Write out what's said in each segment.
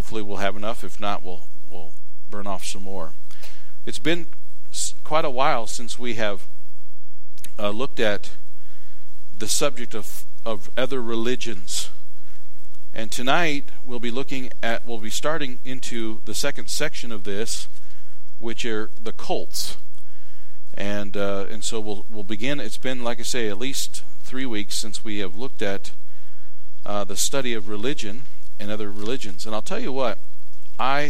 hopefully we'll have enough. If not, we'll burn off some more. It's been quite a while since we have looked at the subject of other religions. And tonight we'll be starting into the second section of this, which are the cults. And so we'll begin. It's been, like I say, at least 3 weeks since we have looked at the study of religion and other religions. And I'll tell you what, I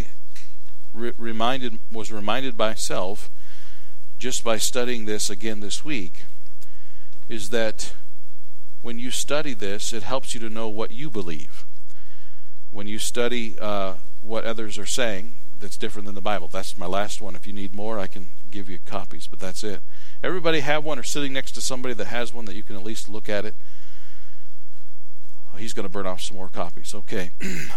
was reminded myself just by studying this again this week, is that when you study this, it helps you to know what you believe. When you study what others are saying that's different than the Bible. That's my last one. If you need more, I can give you copies, but that's it. Everybody have one, or sitting next to somebody that has one that you can at least look at it. Oh, he's going to burn off some more copies. Okay.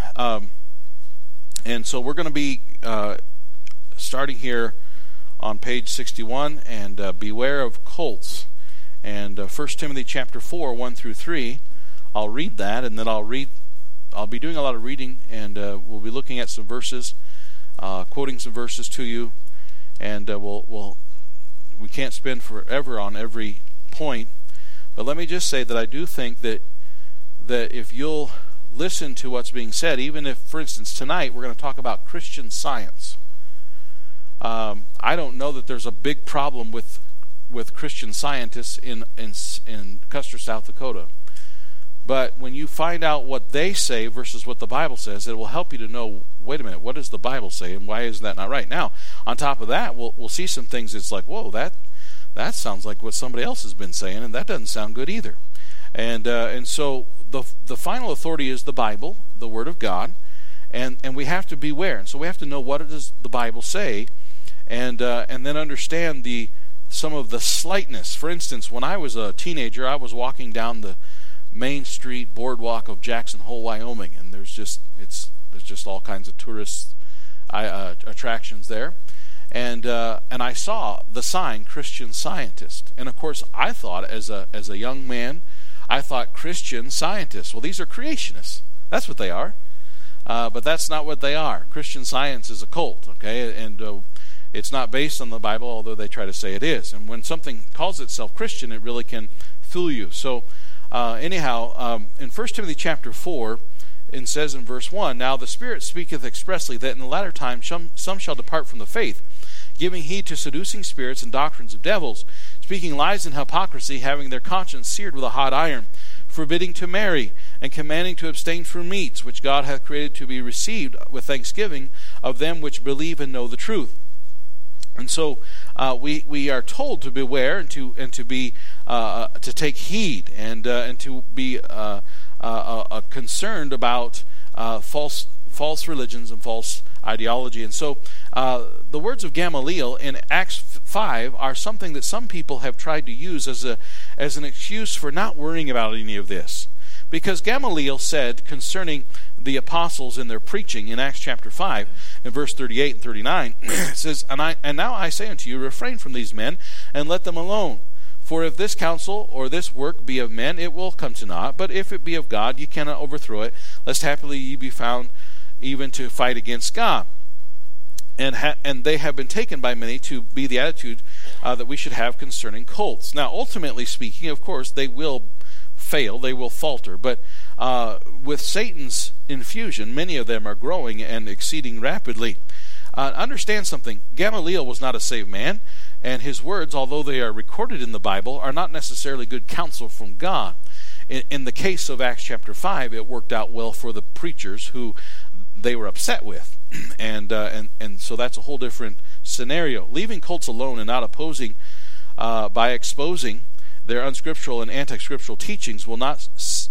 And so we're going to be starting here on page 61, and beware of cults. And 1 Timothy chapter 4, 1 through 3, I'll read that, and then I'll be doing a lot of reading, and we'll be looking at some verses, quoting some verses to you, and we can't spend forever on every point, but let me just say that I do think that if you'll listen to what's being said, even if, for instance, tonight we're going to talk about Christian Science. I don't know that there's a big problem with Christian scientists in Custer, South Dakota. But when you find out what they say versus what the Bible says, it will help you to know, wait a minute, what does the Bible say, and why is that not right? Now, on top of that, we'll see some things that's like, whoa, that sounds like what somebody else has been saying, and that doesn't sound good either. And so the final authority is the Bible, the Word of God, and we have to beware. And so we have to know, what does the Bible say, and then understand some of the slightness. For instance, when I was a teenager, I was walking down the Main Street boardwalk of Jackson Hole, Wyoming, and there's just all kinds of tourist attractions there, and I saw the sign Christian Scientist, and of course I thought as a young man, I thought Christian Scientists, well, these are creationists. That's what they are, but that's not what they are. Christian Science is a cult, okay, and it's not based on the Bible, although they try to say it is. And when something calls itself Christian, it really can fool you. So anyhow, in 1 Timothy chapter 4, it says in verse 1, "Now the Spirit speaketh expressly that in the latter time some shall depart from the faith, giving heed to seducing spirits and doctrines of devils, speaking lies and hypocrisy, having their conscience seared with a hot iron, forbidding to marry, and commanding to abstain from meats, which God hath created to be received with thanksgiving of them which believe and know the truth." And so we are told to beware and to take heed and to be concerned about false religions and false ideology. And so the words of Gamaliel in Acts 5 are something that some people have tried to use as an excuse for not worrying about any of this. Because Gamaliel said concerning the apostles in their preaching in Acts chapter 5, in verse 38 and 39, it says, And now I say unto you, refrain from these men, and let them alone. For if this counsel or this work be of men, it will come to naught. But if it be of God, ye cannot overthrow it, lest happily ye be found even to fight against God. And they have been taken by many to be the attitude that we should have concerning cults. Now, ultimately speaking, of course, they will fail, they will falter, but with Satan's infusion, many of them are growing and exceeding rapidly. Understand something, Gamaliel was not a saved man, and his words, although they are recorded in the Bible, are not necessarily good counsel from God. In the case of Acts chapter 5, it worked out well for the preachers who they were upset with, and so that's a whole different scenario. Leaving cults alone and not opposing by exposing their unscriptural and anti-scriptural teachings will not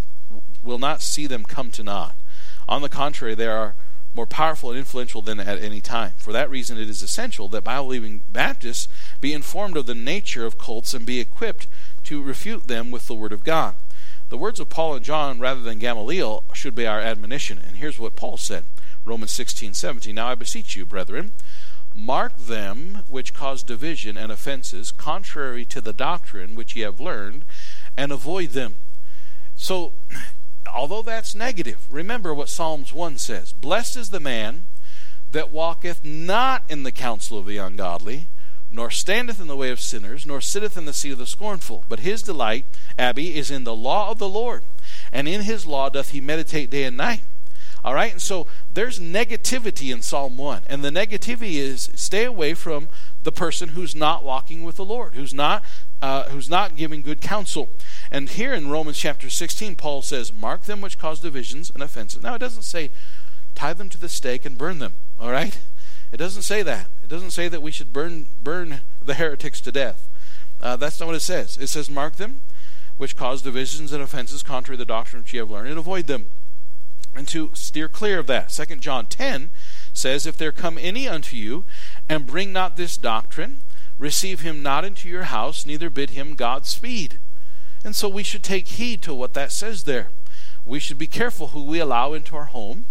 see them come to naught. On the contrary, they are more powerful and influential than at any time. For that reason, it is essential that Bible-believing Baptists be informed of the nature of cults and be equipped to refute them with the Word of God. The words of Paul and John, rather than Gamaliel, should be our admonition. And here's what Paul said, Romans 16:17. Now I beseech you, brethren, mark them which cause division and offenses, contrary to the doctrine which ye have learned, and avoid them. So, although that's negative, remember what Psalms 1 says. Blessed is the man that walketh not in the counsel of the ungodly, nor standeth in the way of sinners, nor sitteth in the seat of the scornful. But his delight, Abby, is in the law of the Lord, and in his law doth he meditate day and night. All right, and so there's negativity in Psalm 1, and the negativity is stay away from the person who's not walking with the Lord, who's not giving good counsel. And here in Romans chapter 16, Paul says, mark them which cause divisions and offenses. Now, it doesn't say tie them to the stake and burn them, all right? It doesn't say that. It doesn't say that we should burn the heretics to death. That's not what it says. It says, mark them which cause divisions and offenses contrary to the doctrine which ye have learned, and avoid them. And to steer clear of that, 2 John 10 says, if there come any unto you, and bring not this doctrine, receive him not into your house, neither bid him Godspeed. And so we should take heed to what that says there. We should be careful who we allow into our home.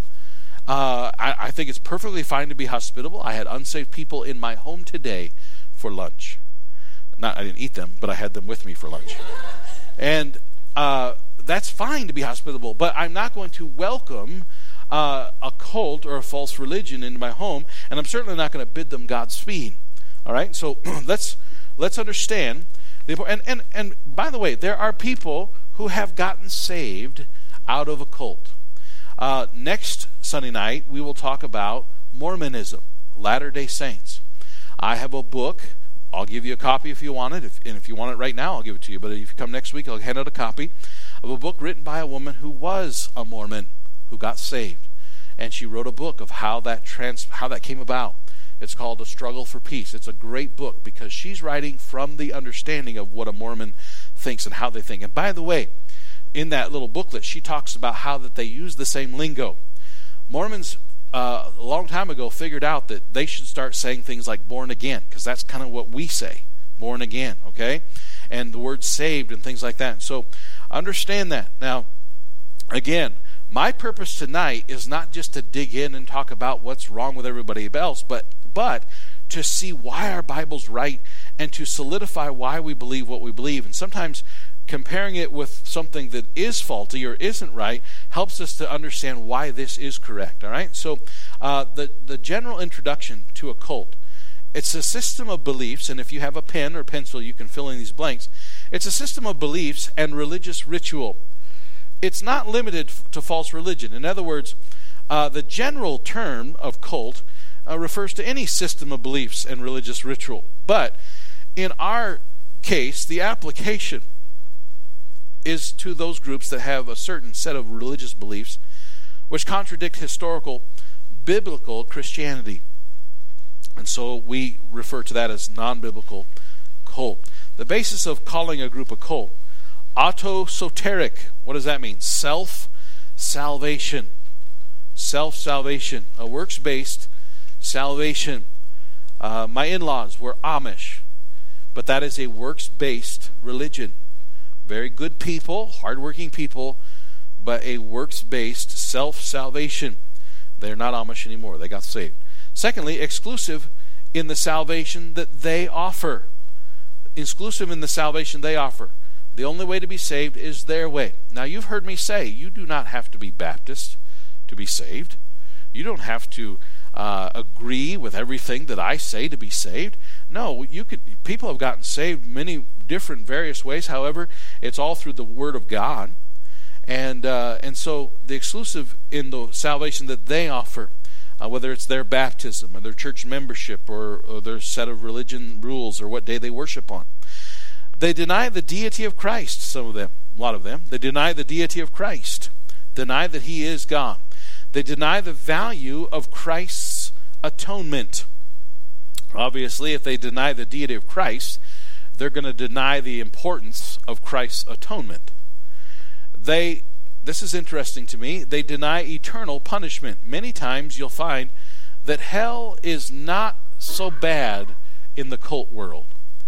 I think it's perfectly fine to be hospitable. I had unsaved people in my home today for lunch. I didn't eat them, but I had them with me for lunch. And that's fine to be hospitable, but I'm not going to welcome a cult or a false religion into my home, and I'm certainly not going to bid them Godspeed. All right, so let's understand. And by the way, there are people who have gotten saved out of a cult. Next Sunday night, we will talk about Mormonism, Latter-day Saints. I have a book. I'll give you a copy if you want it. And if you want it right now, I'll give it to you. But if you come next week, I'll hand out a copy of a book written by a woman who was a Mormon, who got saved. And she wrote a book of how that came about. It's called A Struggle for Peace. It's a great book because she's writing from the understanding of what a Mormon thinks and how they think. And by the way, in that little booklet, she talks about how that they use the same lingo. Mormons, a long time ago, figured out that they should start saying things like born again, because that's kind of what we say, born again, okay? And the word saved and things like that. So understand that. Now, again, my purpose tonight is not just to dig in and talk about what's wrong with everybody else, but to see why our Bible's right and to solidify why we believe what we believe. And sometimes comparing it with something that is faulty or isn't right helps us to understand why this is correct. All right? So the general introduction to a cult, it's a system of beliefs, and if you have a pen or pencil, you can fill in these blanks. It's a system of beliefs and religious ritual. It's not limited to false religion. In other words, the general term of cult refers to any system of beliefs and religious ritual. But in our case, the application is to those groups that have a certain set of religious beliefs which contradict historical biblical Christianity. And so we refer to that as non-biblical cult. The basis of calling a group a cult, autosoteric. What does that mean? Self-salvation. Self-salvation. A works-based salvation. My in-laws were Amish, but that is a works-based religion. Very good people, hardworking people, but a works-based self-salvation. They're not Amish anymore. They got saved. Secondly, exclusive in the salvation that they offer. Exclusive in the salvation they offer. The only way to be saved is their way. Now, you've heard me say, you do not have to be Baptist to be saved. You don't have to agree with everything that I say to be saved. No, people have gotten saved many different various ways. However, it's all through the Word of God. And so the exclusive in the salvation that they offer, whether it's their baptism or their church membership or their set of religion rules or what day they worship on. They deny the deity of Christ, some of them, a lot of them. They deny the deity of Christ, deny that He is God. They deny the value of Christ's atonement. Obviously, if they deny the deity of Christ, they're going to deny the importance of Christ's atonement. This is interesting to me, they deny eternal punishment. Many times you'll find that hell is not so bad in the cult world.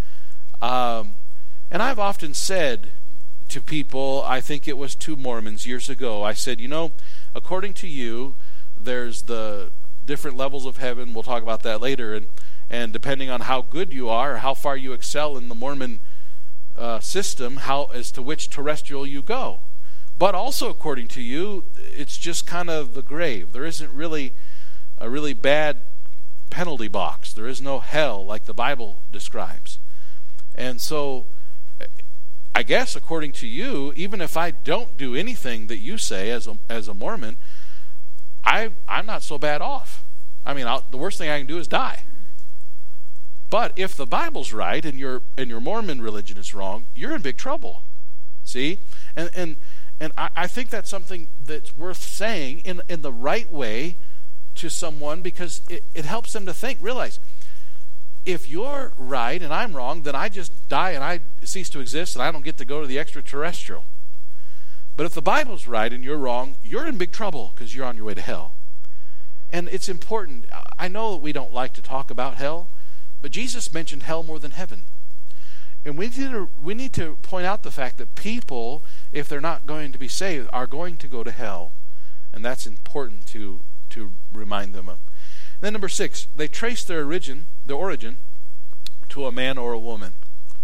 And I've often said to people, I think it was 2 Mormons years ago, I said, according to you, there's the different levels of heaven. We'll talk about that later. And depending on how good you are or how far you excel in the Mormon system, as to which terrestrial you go. But also, according to you, it's just kind of the grave. There isn't really a really bad penalty box. There is no hell like the Bible describes. And so, I guess according to you, even if I don't do anything that you say as a Mormon, I'm not so bad off. I mean, the worst thing I can do is die. But if the Bible's right and your Mormon religion is wrong, you're in big trouble. See? And I think that's something that's worth saying in the right way to someone, because it helps them to realize, if you're right and I'm wrong, then I just die and I cease to exist and I don't get to go to the extraterrestrial. But if the Bible's right and you're wrong, you're in big trouble because you're on your way to hell. And it's important. I know that we don't like to talk about hell, but Jesus mentioned hell more than heaven. And we need to point out the fact that people, if they're not going to be saved, are going to go to hell. And that's important to remind them of. And then number 6, they trace their origin to a man or a woman.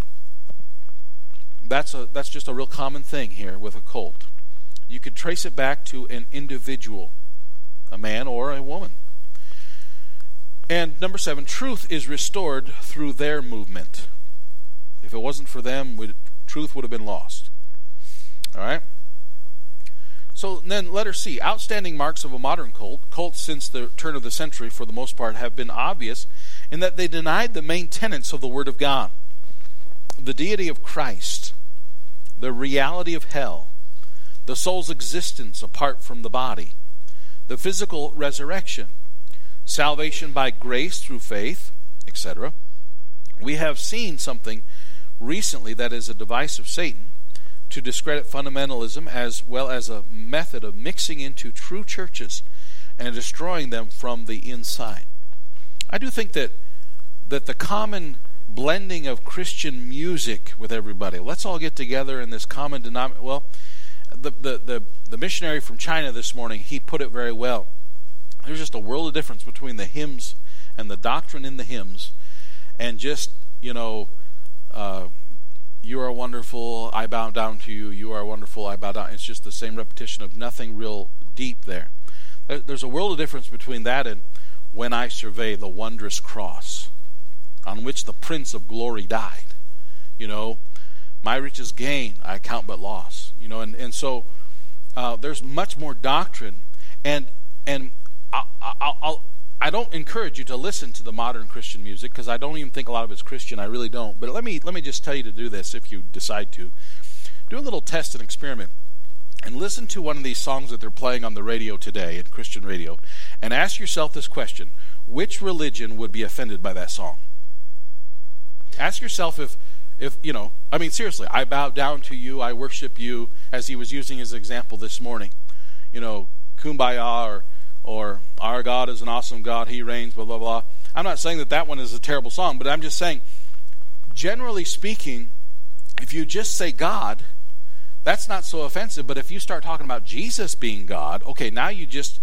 That's just a real common thing here with a cult. You could trace it back to an individual, a man or a woman. And number 7, truth is restored through their movement. If it wasn't for them, truth would have been lost. All right? So then letter C, outstanding marks of a modern cult. Cults since the turn of the century, for the most part, have been obvious in that they denied the main tenets of the Word of God. The deity of Christ, the reality of hell, the soul's existence apart from the body, the physical resurrection, salvation by grace through faith, etc. We have seen something recently that is a device of Satan to discredit fundamentalism, as well as a method of mixing into true churches and destroying them from the inside. I do think that the common blending of Christian music with everybody, let's all get together in this common denominator. Well, the missionary from China this morning, he put it very well. There's just a world of difference between the hymns and the doctrine in the hymns, and just, you are wonderful, I bow down to you, you are wonderful, I bow down. It's just the same repetition of nothing real deep there. There's a world of difference between that and when I survey the wondrous cross on which the Prince of Glory died. My riches gain, I count but loss. So there's much more doctrine, and I don't encourage you to listen to the modern Christian music, because I don't even think a lot of it's Christian. I really don't. But let me just tell you to do this if you decide to. Do a little test and experiment, and listen to one of these songs that they're playing on the radio today, in Christian radio, and ask yourself this question: which religion would be offended by that song? Ask yourself if seriously, I bow down to you, I worship you, as he was using his example this morning. Kumbaya, or our God is an awesome God, he reigns, blah, blah, blah. I'm not saying that one is a terrible song, but I'm just saying, generally speaking, if you just say God, that's not so offensive. But if you start talking about Jesus being God, okay, now you just,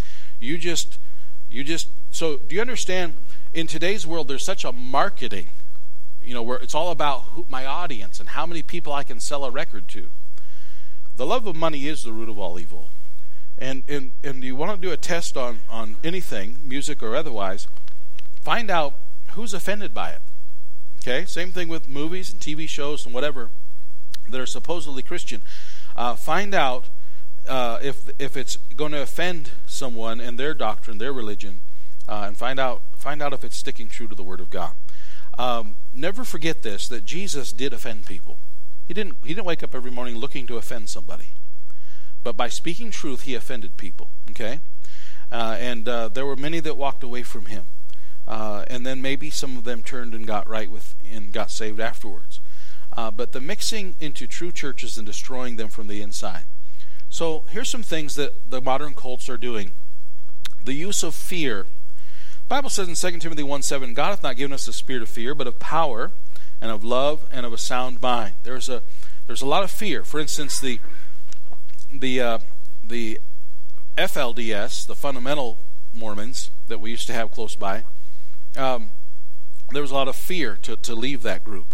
so do you understand, in today's world, there's such a marketing, where it's all about my audience and how many people I can sell a record to. The love of money is the root of all evil. And you want to do a test on anything, music or otherwise, find out who's offended by it. Okay? Same thing with movies and TV shows and whatever that are supposedly Christian. Find out if it's going to offend someone and their doctrine, their religion, and find out if it's sticking true to the Word of God. Never forget this, that Jesus did offend people. He didn't wake up every morning looking to offend somebody. But by speaking truth, he offended people. Okay? And there were many that walked away from him. And then maybe some of them turned and got right and got saved afterwards. But the mixing into true churches and destroying them from the inside. So here's some things that the modern cults are doing. The use of fear. The Bible says in 2 Timothy 1:7, God hath not given us a spirit of fear, but of power and of love and of a sound mind. There's a lot of fear. For instance, the FLDS, the fundamental Mormons that we used to have close by, there was a lot of fear to leave that group.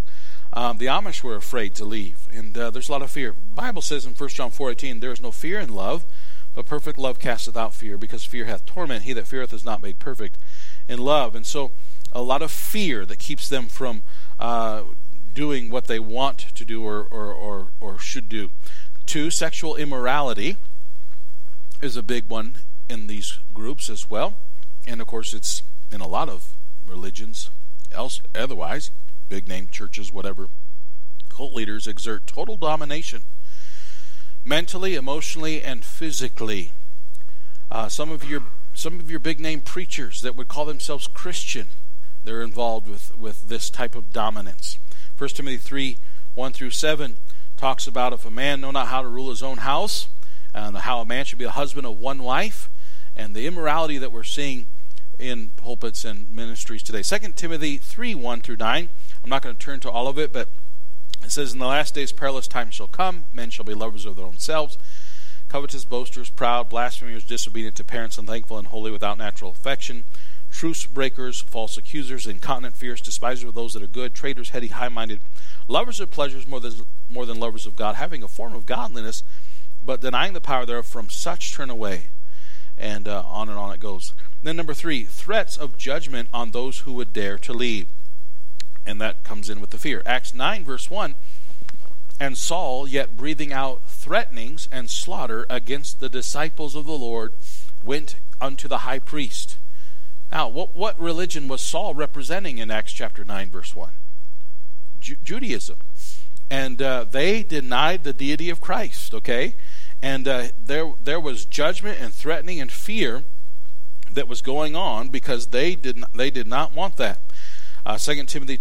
The Amish were afraid to leave, and there's a lot of fear. The Bible says in 1 John 4:18, there is no fear in love, but perfect love casteth out fear, because fear hath torment. He that feareth is not made perfect in love. And so a lot of fear that keeps them from doing what they want to do or should do. 2, sexual immorality is a big one in these groups as well. And of course it's in a lot of religions otherwise, big name churches, whatever. Cult leaders exert total domination, mentally, emotionally, and physically. Some of your big name preachers that would call themselves Christian, they're involved with this type of dominance. 1 Timothy 3:1-7 talks about if a man know not how to rule his own house, and how a man should be a husband of one wife, and the immorality that we're seeing in pulpits and ministries today. 2 Timothy 3:1-9. I'm not going to turn to all of it, but it says, in the last days perilous times shall come. Men shall be lovers of their own selves, covetous, boasters, proud, blasphemers, disobedient to parents, unthankful, unholy, without natural affection, truce breakers, false accusers, incontinent, fierce, despisers of those that are good, traitors, heady, high-minded, lovers of pleasures more than lovers of God, having a form of godliness, but denying the power thereof. From such turn away. And on it goes. Then number 3, threats of judgment on those who would dare to leave. And that comes in with the fear. Acts 9:1, and Saul, yet breathing out threatenings and slaughter against the disciples of the Lord, went unto the high priest. Now, what religion was Saul representing in Acts chapter 9:1? Judaism. And they denied the deity of Christ, okay? And there was judgment and threatening and fear that was going on because they did not want that. 2 Timothy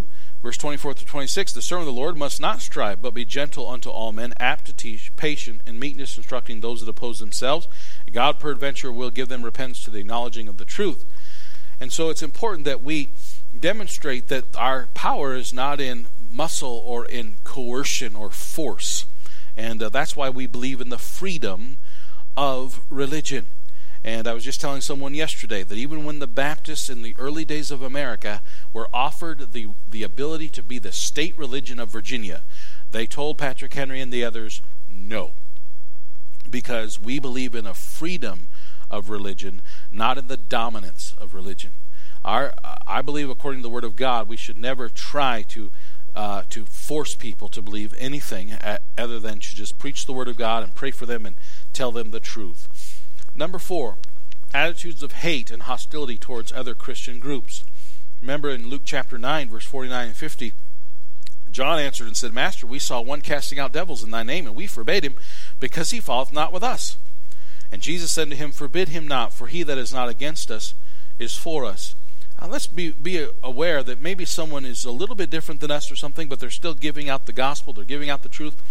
2:24-26, the servant of the Lord must not strive, but be gentle unto all men, apt to teach, patient, in meekness, instructing those that oppose themselves. God peradventure will give them repentance to the acknowledging of the truth. And so it's important that we demonstrate that our power is not in muscle or in coercion or force. And that's why we believe in the freedom of religion. And I was just telling someone yesterday that even when the Baptists in the early days of America were offered the ability to be the state religion of Virginia, they told Patrick Henry and the others, no. Because we believe in a freedom of religion, not in the dominance of religion. I believe, according to the Word of God, we should never try to force people to believe anything other than to just preach the Word of God and pray for them and tell them the truth. Number 4, attitudes of hate and hostility towards other Christian groups. Remember in Luke chapter 9:49-50, John answered and said, Master, we saw one casting out devils in thy name, and we forbade him, because he falleth not with us. And Jesus said to him, Forbid him not, for he that is not against us is for us. Now let's be aware that maybe someone is a little bit different than us or something, but they're still giving out the gospel, they're giving out the truth.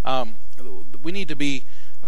We need to be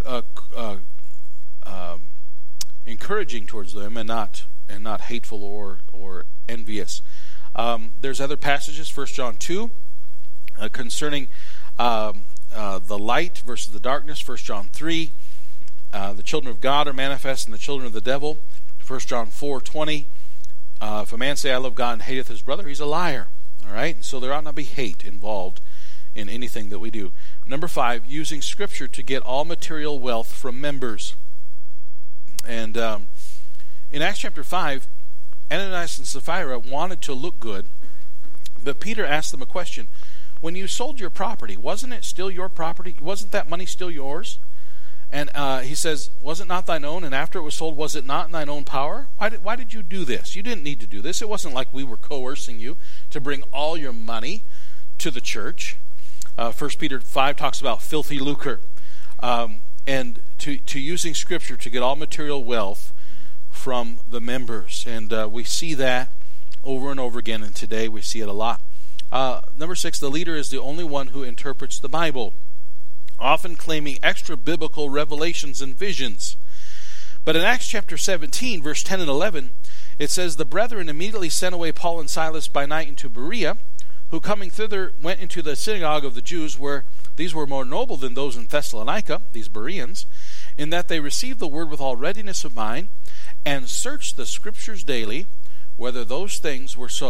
encouraging towards them and not hateful or envious. There's other passages, 1 John 2, concerning the light versus the darkness. 1 John 3, the children of God are manifest and the children of the devil. 1 John 4:20, if a man say I love God and hateth his brother, he's a liar. All right, so there ought not be hate involved in anything that we do. Number 5, using Scripture to get all material wealth from members. And in Acts chapter 5, Ananias and Sapphira wanted to look good, but Peter asked them a question. When you sold your property, wasn't it still your property? Wasn't that money still yours? And he says, was it not thine own? And after it was sold, was it not in thine own power? Why did you do this? You didn't need to do this. It wasn't like we were coercing you to bring all your money to the church. 1 Peter 5 talks about filthy lucre. And to using Scripture to get all material wealth from the members. And we see that over and over again, and today we see it a lot. Number 6, the leader is the only one who interprets the Bible, often claiming extra biblical revelations and visions. But in Acts chapter 17, verse 10 and 11, it says, The brethren immediately sent away Paul and Silas by night into Berea, who coming thither went into the synagogue of the Jews, where these were more noble than those in Thessalonica, these Bereans, in that they received the word with all readiness of mind, and searched the Scriptures daily, whether those things were so.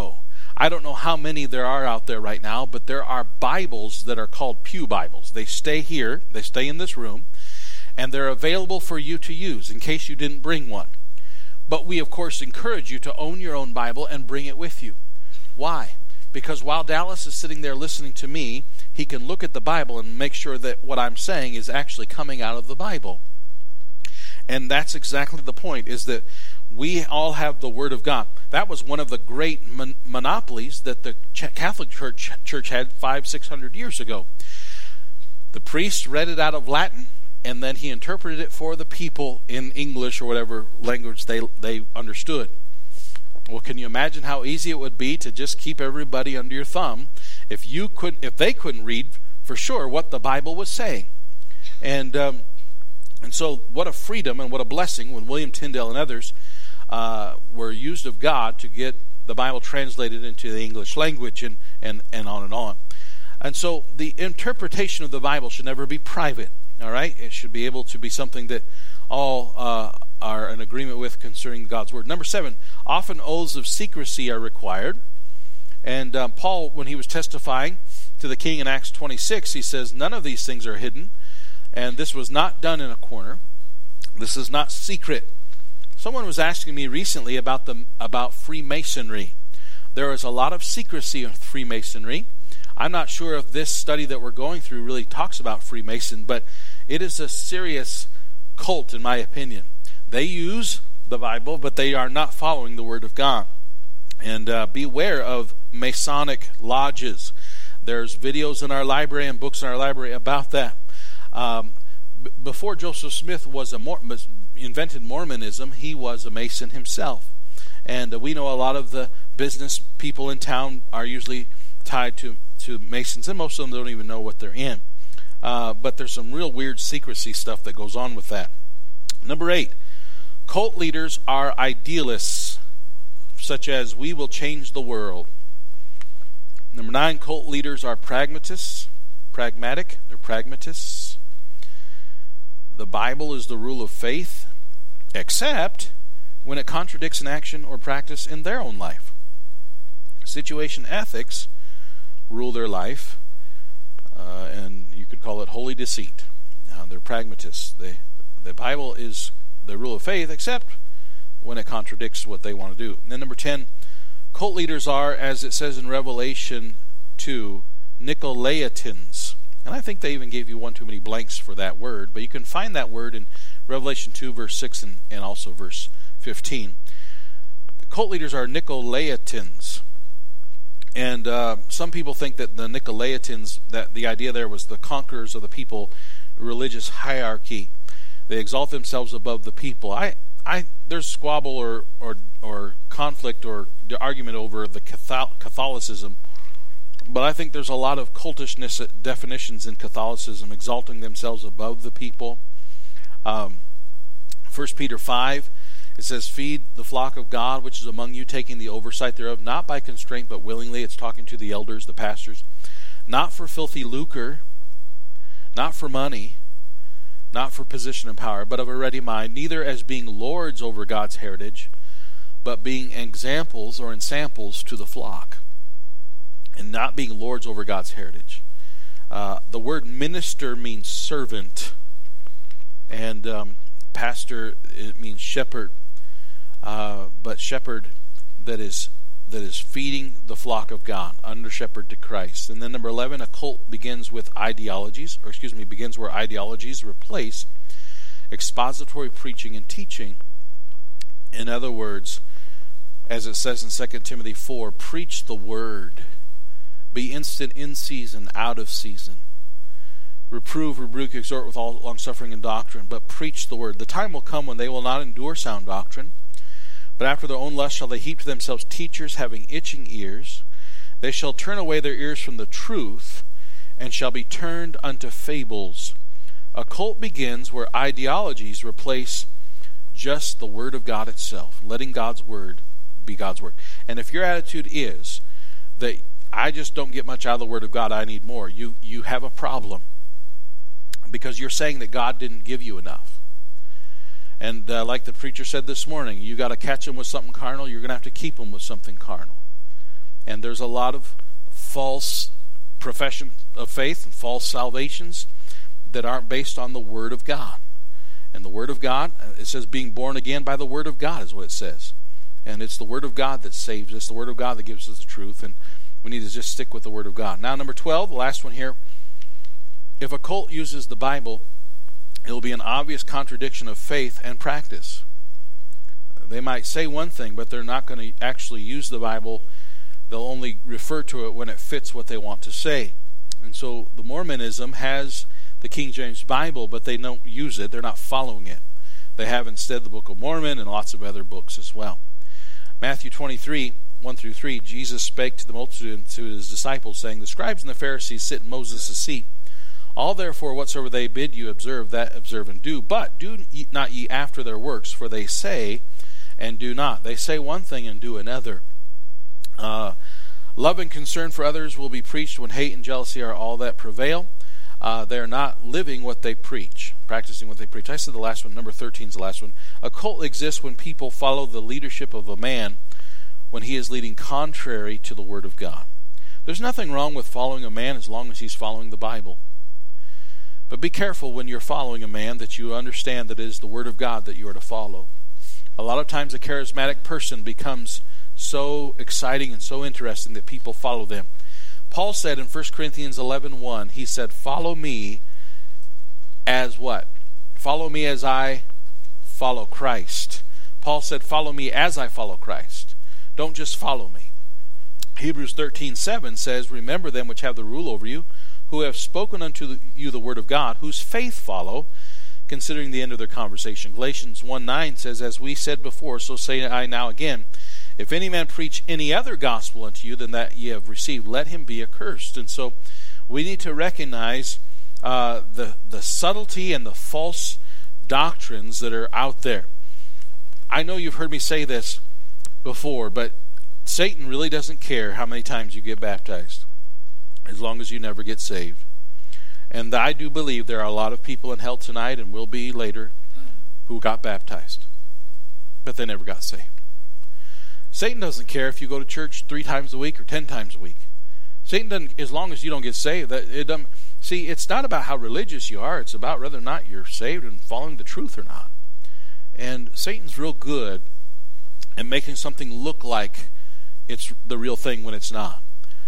I don't know how many there are out there right now, but there are Bibles that are called Pew Bibles. They stay here, they stay in this room, and they're available for you to use in case you didn't bring one. But we, of course, encourage you to own your own Bible and bring it with you. Why? Because while Dallas is sitting there listening to me, he can look at the Bible and make sure that what I'm saying is actually coming out of the Bible. And that's exactly the point, is that we all have the Word of God. That was one of the great monopolies that the Catholic Church had 500-600 years ago. The priest read it out of Latin, and then he interpreted it for the people in English or whatever language they understood. Well, can you imagine how easy it would be to just keep everybody under your thumb if they couldn't read for sure what the Bible was saying? And so what a freedom and what a blessing when William Tyndale and others were used of God to get the Bible translated into the English language and on and on. And so the interpretation of the Bible should never be private. All right? It should be able to be something that all are in agreement with concerning God's Word. Number 7, often oaths of secrecy are required. And Paul, when he was testifying to the king in Acts 26, he says, none of these things are hidden, and this was not done in a corner. This is not secret. Someone was asking me recently about Freemasonry. There is a lot of secrecy in Freemasonry. I'm not sure if this study that we're going through really talks about Freemason, but it is a serious cult in my opinion. They use the Bible, but they are not following the Word of God. And beware of Masonic lodges. There's videos in our library and books in our library about that. Before Joseph Smith invented Mormonism, he was a Mason himself. And we know a lot of the business people in town are usually tied to Masons, and most of them don't even know what they're in. But there's some real weird secrecy stuff that goes on with that. Number 8, cult leaders are idealists, such as we will change the world. Number 9, cult leaders are pragmatic. They're pragmatists. The Bible is the rule of faith, except when it contradicts an action or practice in their own life. Situation ethics rule their life, and you could call it holy deceit. They're pragmatists. The Bible is the rule of faith, except when it contradicts what they want to do. And then number 10, cult leaders are, as it says in Revelation 2, Nicolaitans. And I think they even gave you one too many blanks for that word, but you can find that word in Revelation 2, verse 6, and also verse 15. The cult leaders are Nicolaitans. And some people think that the Nicolaitans, that the idea there was the conquerors of the people, religious hierarchy. They exalt themselves above the people. There's squabble or conflict or argument over the Catholicism, but I think there's a lot of cultishness definitions in Catholicism, exalting themselves above the people. 1 Peter 5, it says, feed the flock of God which is among you, taking the oversight thereof, not by constraint but willingly. It's talking to the elders, the pastors. Not for filthy lucre, not for money, not for position and power, but of a ready mind, neither as being lords over God's heritage, but being examples or ensamples to the flock, and not being lords over God's heritage. The word minister means servant, and pastor, it means shepherd, but shepherd that is feeding the flock of God, under shepherd to Christ. And then number 11, a cult begins where ideologies replace expository preaching and teaching. In other words, as it says in 2 Timothy 4, preach the word. Be instant in season, out of season. Reprove, rebuke, exhort with all longsuffering and doctrine, but preach the word. The time will come when they will not endure sound doctrine, but after their own lust shall they heap to themselves teachers having itching ears. They shall turn away their ears from the truth, and shall be turned unto fables. A cult begins where ideologies replace just the Word of God itself, letting God's Word be God's Word. And if your attitude is that I just don't get much out of the Word of God, I need more, you have a problem, because you're saying that God didn't give you enough. And like the preacher said this morning, you got to catch them with something carnal, you're going to have to keep them with something carnal. And there's a lot of false profession of faith and false salvations that aren't based on the Word of God. And the Word of God, it says being born again by the Word of God is what it says. And it's the Word of God that saves us, the Word of God that gives us the truth, and we need to just stick with the Word of God. Now, number 12, the last one here. If a cult uses the Bible, it will be an obvious contradiction of faith and practice. They might say one thing, but they're not going to actually use the Bible. They'll only refer to it when it fits what they want to say. And so the Mormonism has the King James Bible, but they don't use it. They're not following it. They have instead the Book of Mormon and lots of other books as well. Matthew 23, 1-3, Jesus spake to the multitude and to his disciples, saying, The scribes and the Pharisees sit in Moses' seat. All therefore whatsoever they bid you observe, that observe and do. But do not ye after their works, for they say and do not. They say one thing and do another. Love and concern for others will be preached when hate and jealousy are all that prevail. They are not living what they preach, practicing what they preach. I said the last one. Number 13 is the last one. A cult exists when people follow the leadership of a man when he is leading contrary to the Word of God. There's nothing wrong with following a man as long as he's following the Bible. But be careful when you're following a man that you understand that it is the Word of God that you are to follow. A lot of times a charismatic person becomes so exciting and so interesting that people follow them. Paul said in 1 Corinthians 11:1, he said, follow me as what? Follow me as I follow Christ. Paul said, follow me as I follow Christ. Don't just follow me. Hebrews 13:7 says, remember them which have the rule over you, who have spoken unto you the word of God, whose faith follow, considering the end of their conversation. Galatians 1:9 says, as we said before, so say I now again, if any man preach any other gospel unto you than that ye have received, let him be accursed. And so we need to recognize the subtlety and the false doctrines that are out there. I know you've heard me say this before, but Satan really doesn't care how many times you get baptized, as long as you never get saved. And I do believe there are a lot of people in hell tonight, and will be later, who got baptized, but they never got saved. Satan doesn't care if you go to church 3 times a week or 10 times a week. Satan doesn't, as long as you don't get saved. It doesn't. See, it's not about how religious you are. It's about whether or not you're saved and following the truth or not. And Satan's real good at making something look like it's the real thing when it's not.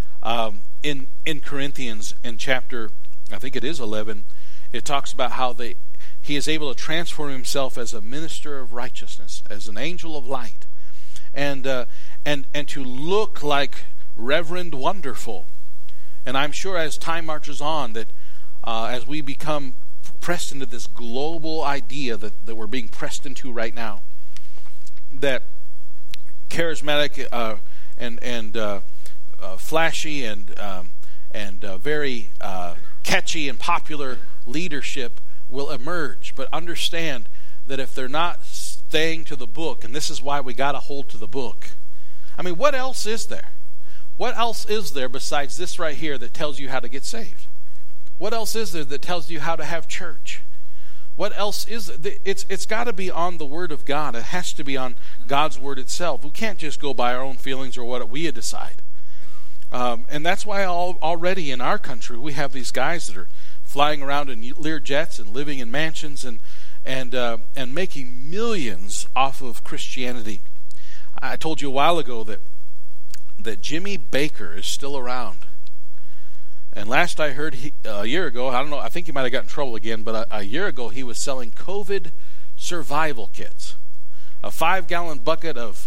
In Corinthians, in chapter, I think it is 11, it talks about how he is able to transform himself as a minister of righteousness, as an angel of light, and to look like Reverend Wonderful. And I'm sure as time marches on that as we become pressed into this global idea that we're being pressed into right now, that charismatic and flashy and very catchy and popular leadership will emerge. But understand that if they're not staying to the book, and this is why we got to hold to the book. I mean, what else is there? What else is there besides this right here that tells you how to get saved? What else is there that tells you how to have church? What else is there? It's got to be on the Word of God. It has to be on God's Word itself. We can't just go by our own feelings or what we decide. And that's why already in our country we have these guys that are flying around in Lear jets and living in mansions and making millions off of Christianity. I told you a while ago that Jimmy Baker is still around. And last I heard, a year ago, I don't know, I think he might have gotten in trouble again, but a year ago he was selling COVID survival kits. A 5-gallon bucket of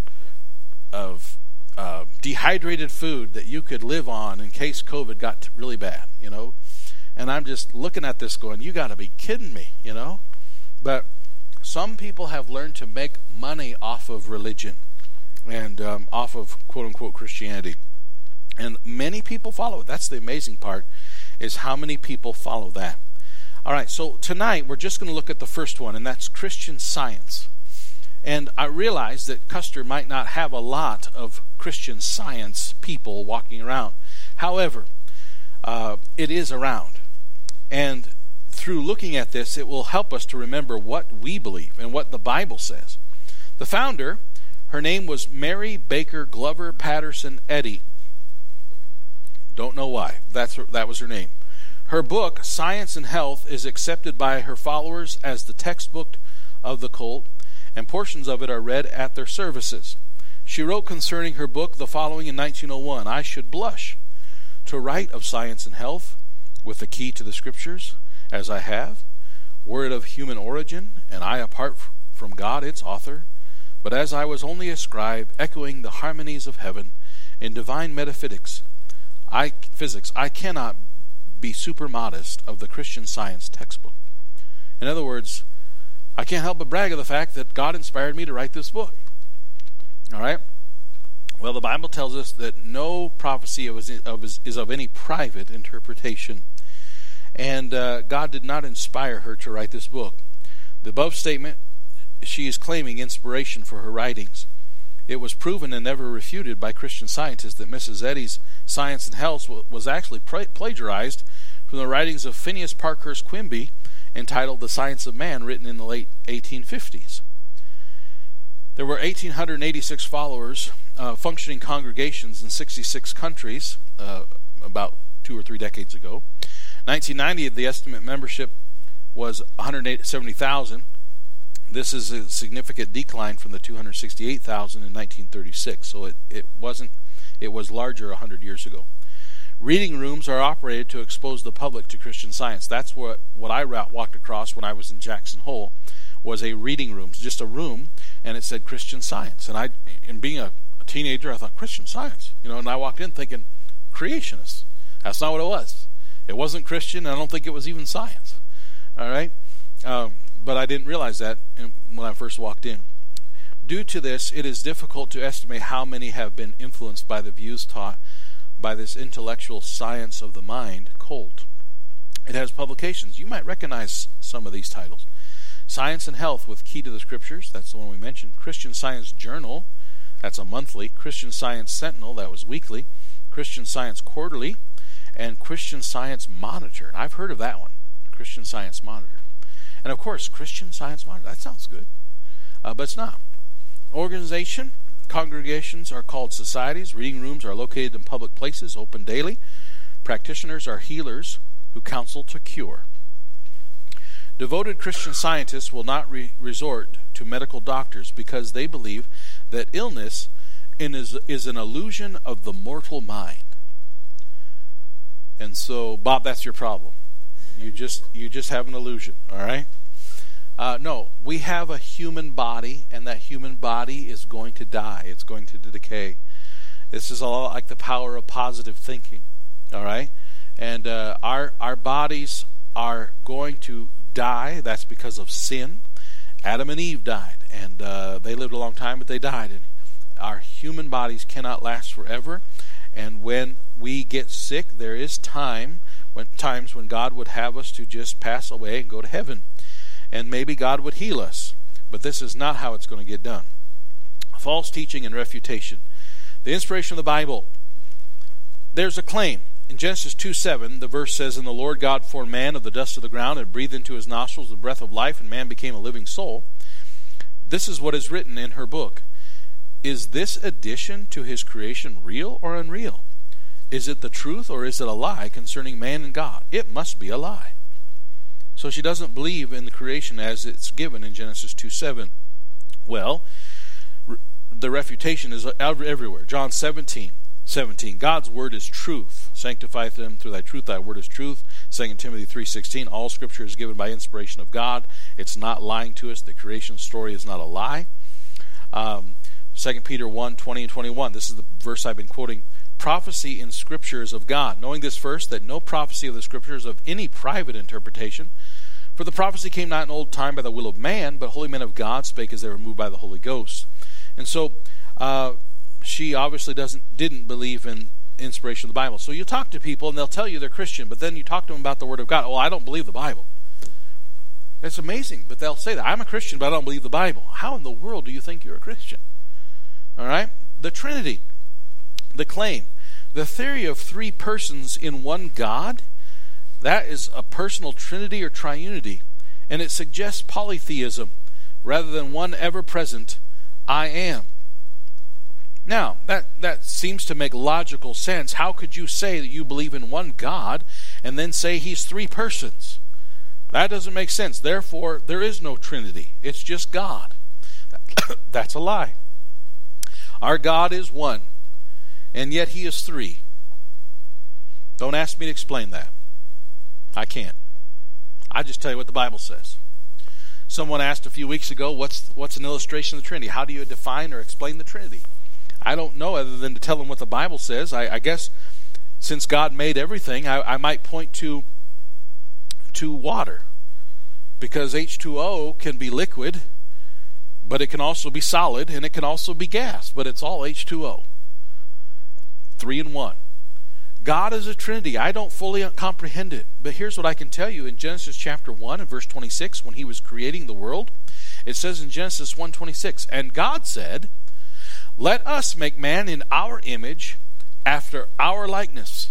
dehydrated food that you could live on in case COVID got really bad, you know. And I'm just looking at this going, you got to be kidding me, you know. But some people have learned to make money off of religion and off of quote-unquote Christianity. And many people follow it. That's the amazing part, is how many people follow that. All right, so tonight we're just going to look at the first one, and that's Christian Science. And I realize that Custer might not have a lot of Christian Science people walking around. However, it is around. And through looking at this, it will help us to remember what we believe and what the Bible says. The founder, her name was Mary Baker Glover Patterson Eddy. Don't know why. That was her name. Her book, Science and Health, is accepted by her followers as the textbook of the cult, and portions of it are read at their services. She wrote concerning her book the following in 1901: I should blush to write of science and health with the key to the scriptures, as I have, were it of human origin, and I apart from God its author. But as I was only a scribe, echoing the harmonies of heaven in divine metaphysics, I cannot be super modest of the Christian Science textbook. In other words, I can't help but brag of the fact that God inspired me to write this book. All right? Well, the Bible tells us that no prophecy is of any private interpretation. And God did not inspire her to write this book. The above statement, she is claiming inspiration for her writings. It was proven and never refuted by Christian scientists that Mrs. Eddy's Science and Health was actually plagiarized from the writings of Phineas Parkhurst Quimby, entitled The Science of Man, written in the late 1850s. There were 1,886 followers, functioning congregations in 66 countries about 2 or 3 decades ago. 1990, the estimate membership was 170,000. This is a significant decline from the 268,000 in 1936. So it was larger 100 years ago. Reading rooms are operated to expose the public to Christian Science. That's what I walked across when I was in Jackson Hole, was a reading room, just a room, and it said Christian Science. And being a teenager, I thought, Christian Science, and I walked in thinking, creationists. That's not what it was. It wasn't Christian, and I don't think it was even science. All right? But I didn't realize that when I first walked in. Due to this, it is difficult to estimate how many have been influenced by the views taught by this intellectual science of the mind cult. It has publications. You might recognize some of these titles. Science and Health with Key to the Scriptures, that's the one we mentioned. Christian Science Journal, that's a monthly. Christian Science Sentinel, that was weekly. Christian Science Quarterly, and Christian Science Monitor. I've heard of that one, Christian Science Monitor. And of course, Christian Science Monitor, that sounds good, but it's not. Organization, congregations are called societies. Reading rooms are located in public places, open daily. Practitioners are healers who counsel to cure. Devoted Christian scientists will not resort to medical doctors because they believe that illness is an illusion of the mortal mind. And so, Bob, that's your problem. You just have an illusion, all right? No, we have a human body, and that human body is going to die. It's going to decay. This is a lot like the power of positive thinking, all right? And our bodies are going to die. That's because of sin. Adam and Eve died, and they lived a long time, but they died. And our human bodies cannot last forever. And when we get sick, there is times when God would have us to just pass away and go to heaven. And maybe God would heal us. But this is not how it's going to get done. False teaching and refutation. The inspiration of the Bible. There's a claim. In Genesis 2:7, the verse says, "And the Lord God formed man of the dust of the ground and breathed into his nostrils the breath of life, and man became a living soul." This is what is written in her book. Is this addition to his creation real or unreal? Is it the truth or is it a lie concerning man and God? It must be a lie. So she doesn't believe in the creation as it's given in Genesis 2:7. Well, the refutation is everywhere. John 17:17. God's word is truth. Sanctify them through thy truth. Thy word is truth. 2 Timothy 3:16. All scripture is given by inspiration of God. It's not lying to us. The creation story is not a lie. 2 Peter 1:20 and 21. This is the verse I've been quoting. Prophecy in Scripture is of God. Knowing this first, that no prophecy of the Scripture is of any private interpretation. For the prophecy came not in old time by the will of man, but holy men of God spake as they were moved by the Holy Ghost. And so she obviously didn't believe in inspiration of the Bible. So you talk to people and they'll tell you they're Christian, but then you talk to them about the Word of God. Well, I don't believe the Bible. It's amazing, but they'll say that. I'm a Christian, but I don't believe the Bible. How in the world do you think you're a Christian? All right? The Trinity. The claim. The theory of three persons in one God, that is a personal trinity or triunity. And it suggests polytheism rather than one ever-present I am. Now, that seems to make logical sense. How could you say that you believe in one God and then say he's three persons? That doesn't make sense. Therefore, there is no Trinity. It's just God. That's a lie. Our God is one, and yet he is three. Don't ask me to explain that. I can't. I just tell you what the Bible says. Someone asked a few weeks ago, what's an illustration of the Trinity? How do you define or explain the Trinity? I don't know other than to tell them what the Bible says. I guess since God made everything, I might point to water. Because H2O can be liquid, but it can also be solid, and it can also be gas, but it's all H2O. 3 in 1. God is a Trinity. I don't fully comprehend it. But here's what I can tell you. In Genesis chapter 1 and verse 26, when he was creating the world, it says in Genesis 1:26, and God said, let us make man in our image after our likeness.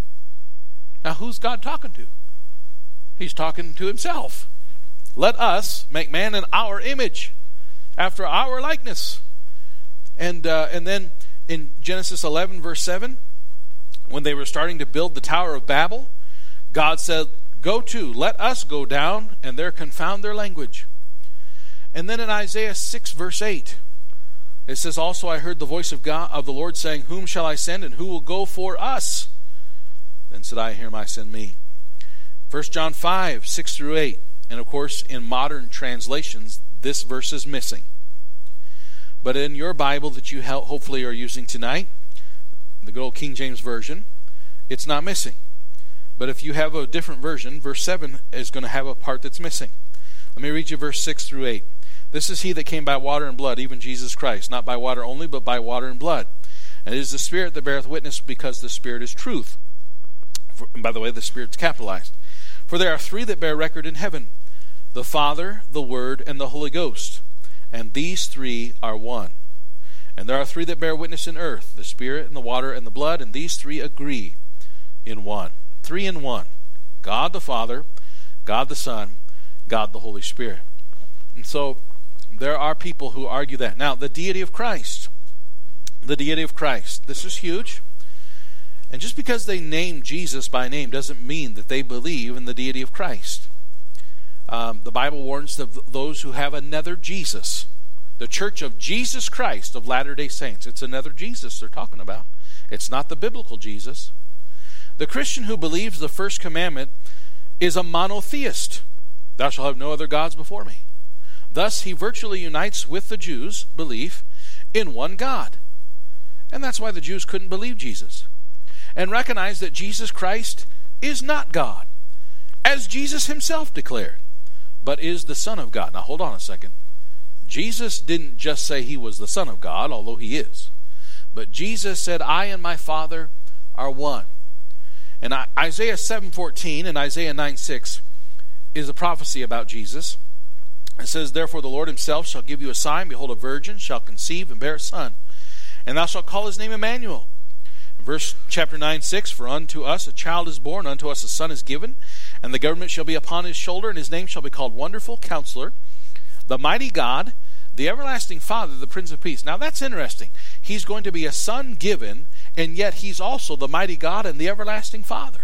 Now who's God talking to? He's talking to himself. Let us make man in our image after our likeness. And then in Genesis 11 verse 7, when they were starting to build the Tower of Babel, God said, let us go down and there confound their language. And then in Isaiah 6 verse 8, it says, also I heard the voice of God, of the Lord saying, whom shall I send and who will go for us? Then said I, here am I, send me. 1 John 5, 6 through 8. And of course, in modern translations, this verse is missing. But in your Bible that you hopefully are using tonight, the good old King James Version, it's not missing. But if you have a different version, verse 7 is going to have a part that's missing. Let me read you verse 6 through 8. This is he that came by water and blood, even Jesus Christ, not by water only, but by water and blood. And it is the Spirit that beareth witness, because the Spirit is truth. And by the way, the Spirit's capitalized. For there are three that bear record in heaven, the Father, the Word, and the Holy Ghost. And these three are one. And there are three that bear witness in earth, the Spirit, and the water, and the blood, and these three agree in one. 3 in 1. God the Father, God the Son, God the Holy Spirit. And so there are people who argue that. Now, the deity of Christ. The deity of Christ. This is huge. And just because they name Jesus by name doesn't mean that they believe in the deity of Christ. The Bible warns of those who have another Jesus. The Church of Jesus Christ of Latter-day Saints. It's another Jesus they're talking about. It's not the biblical Jesus. The Christian who believes the first commandment is a monotheist. Thou shalt have no other gods before me. Thus, he virtually unites with the Jews' belief in one God. And that's why the Jews couldn't believe Jesus. And recognize that Jesus Christ is not God, as Jesus himself declared, but is the Son of God. Now hold on a second. Jesus didn't just say he was the Son of God, although he is. But Jesus said, I and my Father are one. And Isaiah 7:14 and Isaiah 9:6 is a prophecy about Jesus. It says, therefore the Lord himself shall give you a sign. Behold, a virgin shall conceive and bear a son. And thou shalt call his name Emmanuel. Verse chapter 9:6, for unto us a child is born, unto us a son is given, and the government shall be upon his shoulder, and his name shall be called Wonderful Counselor, the Mighty God, the Everlasting Father, the Prince of Peace. Now that's interesting. He's going to be a son given, and yet he's also the Mighty God and the Everlasting Father.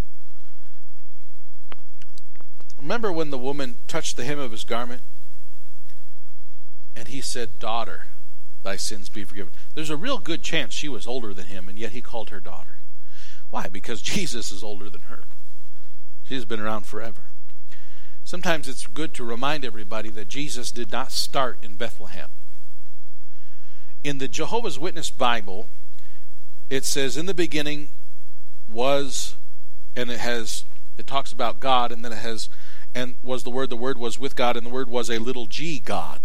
Remember when the woman touched the hem of his garment, and he said, daughter, thy sins be forgiven. There's a real good chance she was older than him, and yet he called her daughter. Why? Because Jesus is older than her. She's been around forever. Sometimes it's good to remind everybody that Jesus did not start in Bethlehem. In the Jehovah's Witness Bible, it says, in the beginning was, and it talks about God, and then it has, and was the Word was with God, and the Word was a little g God.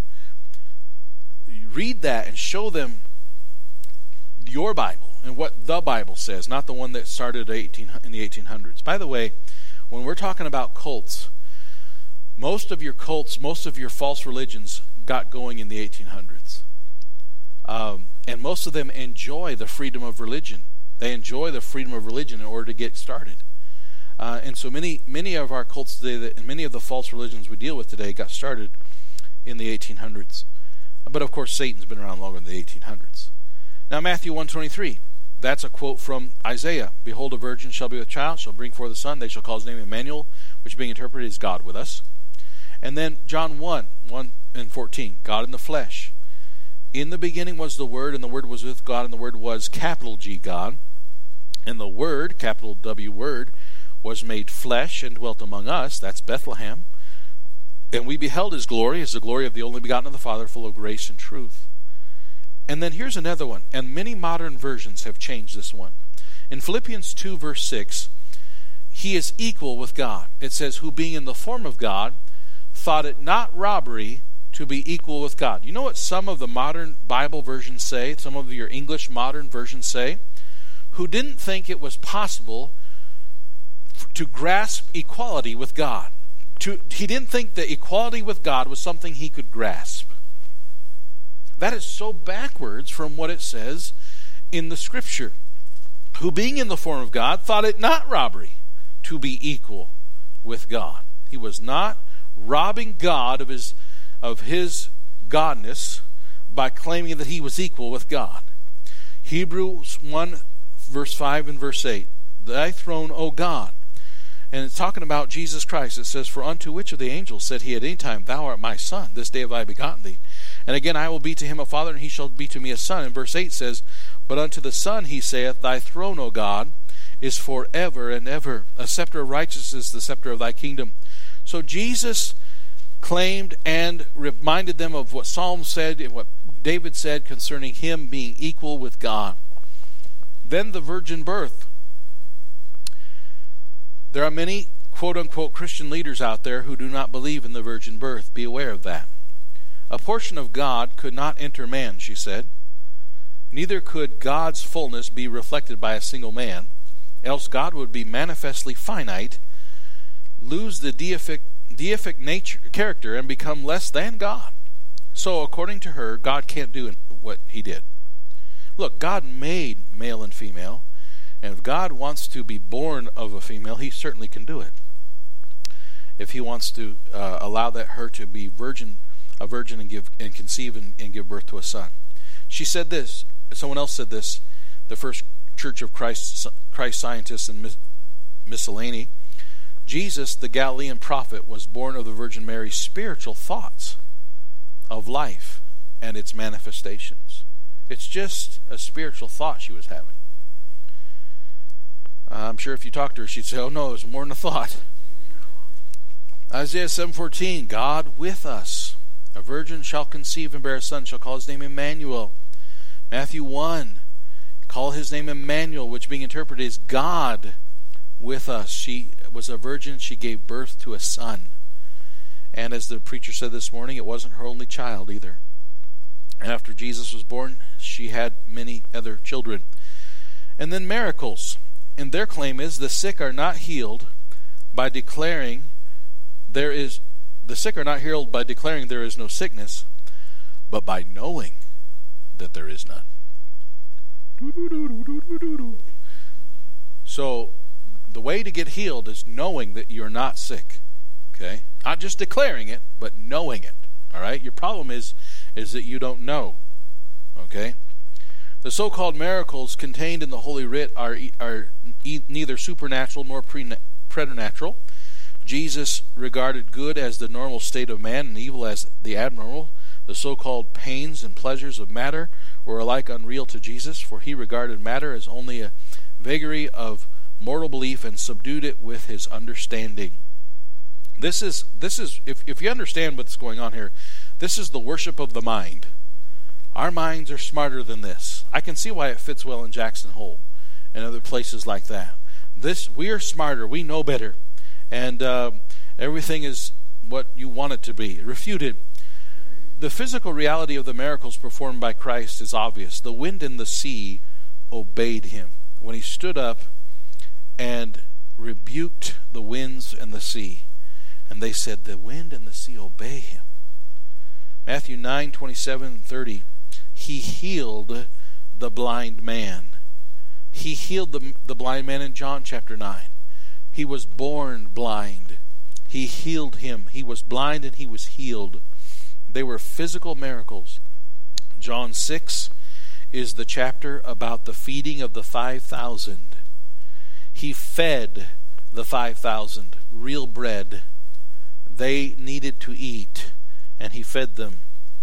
You read that and show them your Bible and what the Bible says, not the one that started in the 1800s. By the way, when we're talking about cults, most of your cults, most of your false religions got going in the 1800s. And most of them enjoy the freedom of religion. They enjoy the freedom of religion in order to get started. And so many of our cults today, and many of the false religions we deal with today, got started in the 1800s. But of course, Satan's been around longer than the 1800s. Now Matthew 1:23, that's a quote from Isaiah. Behold, a virgin shall be with child, shall bring forth a son, they shall call his name Emmanuel, which being interpreted is God with us. And then John 1:1-14, God in the flesh. In the beginning was the Word, and the Word was with God, and the Word was capital G God. And the Word, capital W Word, was made flesh and dwelt among us. That's Bethlehem. And we beheld his glory as the glory of the only begotten of the Father, full of grace and truth. And then here's another one, and many modern versions have changed this one. In Philippians 2 verse 6, he is equal with God. It says, who being in the form of God, thought it not robbery to be equal with God. You know what some of the modern Bible versions say? Some of your English modern versions say? Who didn't think it was possible to grasp equality with God. He didn't think that equality with God was something he could grasp. That is so backwards from what it says in the Scripture. Who being in the form of God, thought it not robbery to be equal with God. He was not robbing God of his godness by claiming that he was equal with God. Hebrews 1 verse 5 and verse 8, thy throne, O God. And it's talking about Jesus Christ. It says, for unto which of the angels said he at any time, thou art my son, this day have I begotten thee. And again, I will be to him a father, and he shall be to me a son. And verse 8 says, but unto the Son he saith, thy throne, O God, is forever and ever. A scepter of righteousness is the scepter of thy kingdom. So Jesus claimed and reminded them of what Psalm said and what David said concerning him being equal with God. Then the virgin birth. There are many quote-unquote Christian leaders out there who do not believe in the virgin birth. Be aware of that. A portion of God could not enter man, she said. Neither could God's fullness be reflected by a single man, else God would be manifestly finite, lose the deific nature, character, and become less than God. So, according to her, God can't do what he did. Look, God made male and female, and if God wants to be born of a female, he certainly can do it. If he wants to allow her to be a virgin and conceive and give birth to a son. She said this, someone else said this, the first Church of Christ scientists in Miscellany. Jesus, the Galilean prophet, was born of the Virgin Mary's spiritual thoughts of life and its manifestations. It's just a spiritual thought she was having. I'm sure if you talked to her, she'd say, oh no, it was more than a thought. Isaiah 7:14, God with us. A virgin shall conceive and bear a son, shall call his name Emmanuel. Matthew 1, call his name Emmanuel, which being interpreted is God with us. She was a virgin, she gave birth to a son. And as the preacher said this morning, it wasn't her only child either. And after Jesus was born, she had many other children. And then miracles. And their claim is the sick are not healed by declaring there is no sickness, but by knowing that there is none. So the way to get healed is knowing that you're not sick. Okay? Not just declaring it, but knowing it. All right? Your problem is that you don't know. Okay? The so-called miracles contained in the Holy Writ are neither supernatural nor preternatural. Jesus regarded good as the normal state of man and evil as the abnormal. The so-called pains and pleasures of matter were alike unreal to Jesus, for he regarded matter as only a vagary of mortal belief and subdued it with his understanding. This is if you understand what's going on here, this is the worship of the mind. Our minds are smarter than this. I can see why it fits well in Jackson Hole and other places like that. We are smarter. We know better. And everything is what you want it to be. Refuted. The physical reality of the miracles performed by Christ is obvious. The wind and the sea obeyed him when he stood up and rebuked the winds and the sea. And they said, the wind and the sea obey him. Matthew 9:27-30. He healed the blind man. He healed the blind man in John chapter 9. He was born blind. He healed him. He was blind and he was healed. They were physical miracles. John 6, is the chapter about the feeding of the 5,000. He fed the 5,000 real bread. They needed to eat, and he fed them.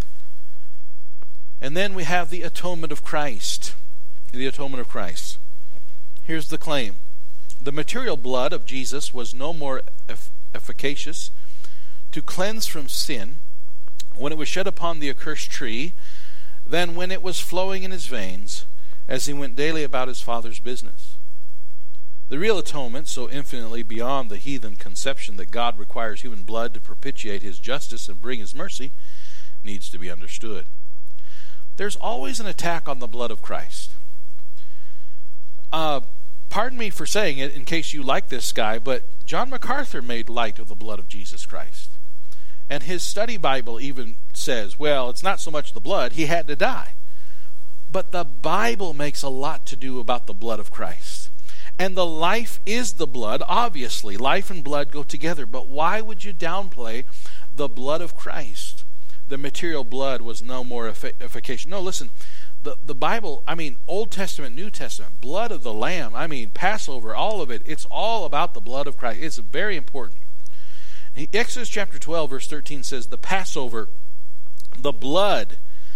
And then we have the atonement of Christ. The atonement of Christ. Here's the claim. The material blood of Jesus was no more efficacious to cleanse from sin when it was shed upon the accursed tree than when it was flowing in his veins as he went daily about his Father's business. The real atonement, so infinitely beyond the heathen conception that God requires human blood to propitiate his justice and bring his mercy, needs to be understood. There's always an attack on the blood of Christ. Pardon me for saying it in case you like this guy, but John MacArthur made light of the blood of Jesus Christ. And his study Bible even says, well, it's not so much the blood, he had to die. But the Bible makes a lot to do about the blood of Christ. And the life is the blood, obviously. Life and blood go together. But why would you downplay the blood of Christ? The material blood was no more efficacious. No, listen, the Bible, Old Testament, New Testament, blood of the Lamb, Passover, all of it, it's all about the blood of Christ. It's very important. Exodus chapter 12, verse 13 says, the Passover, the blood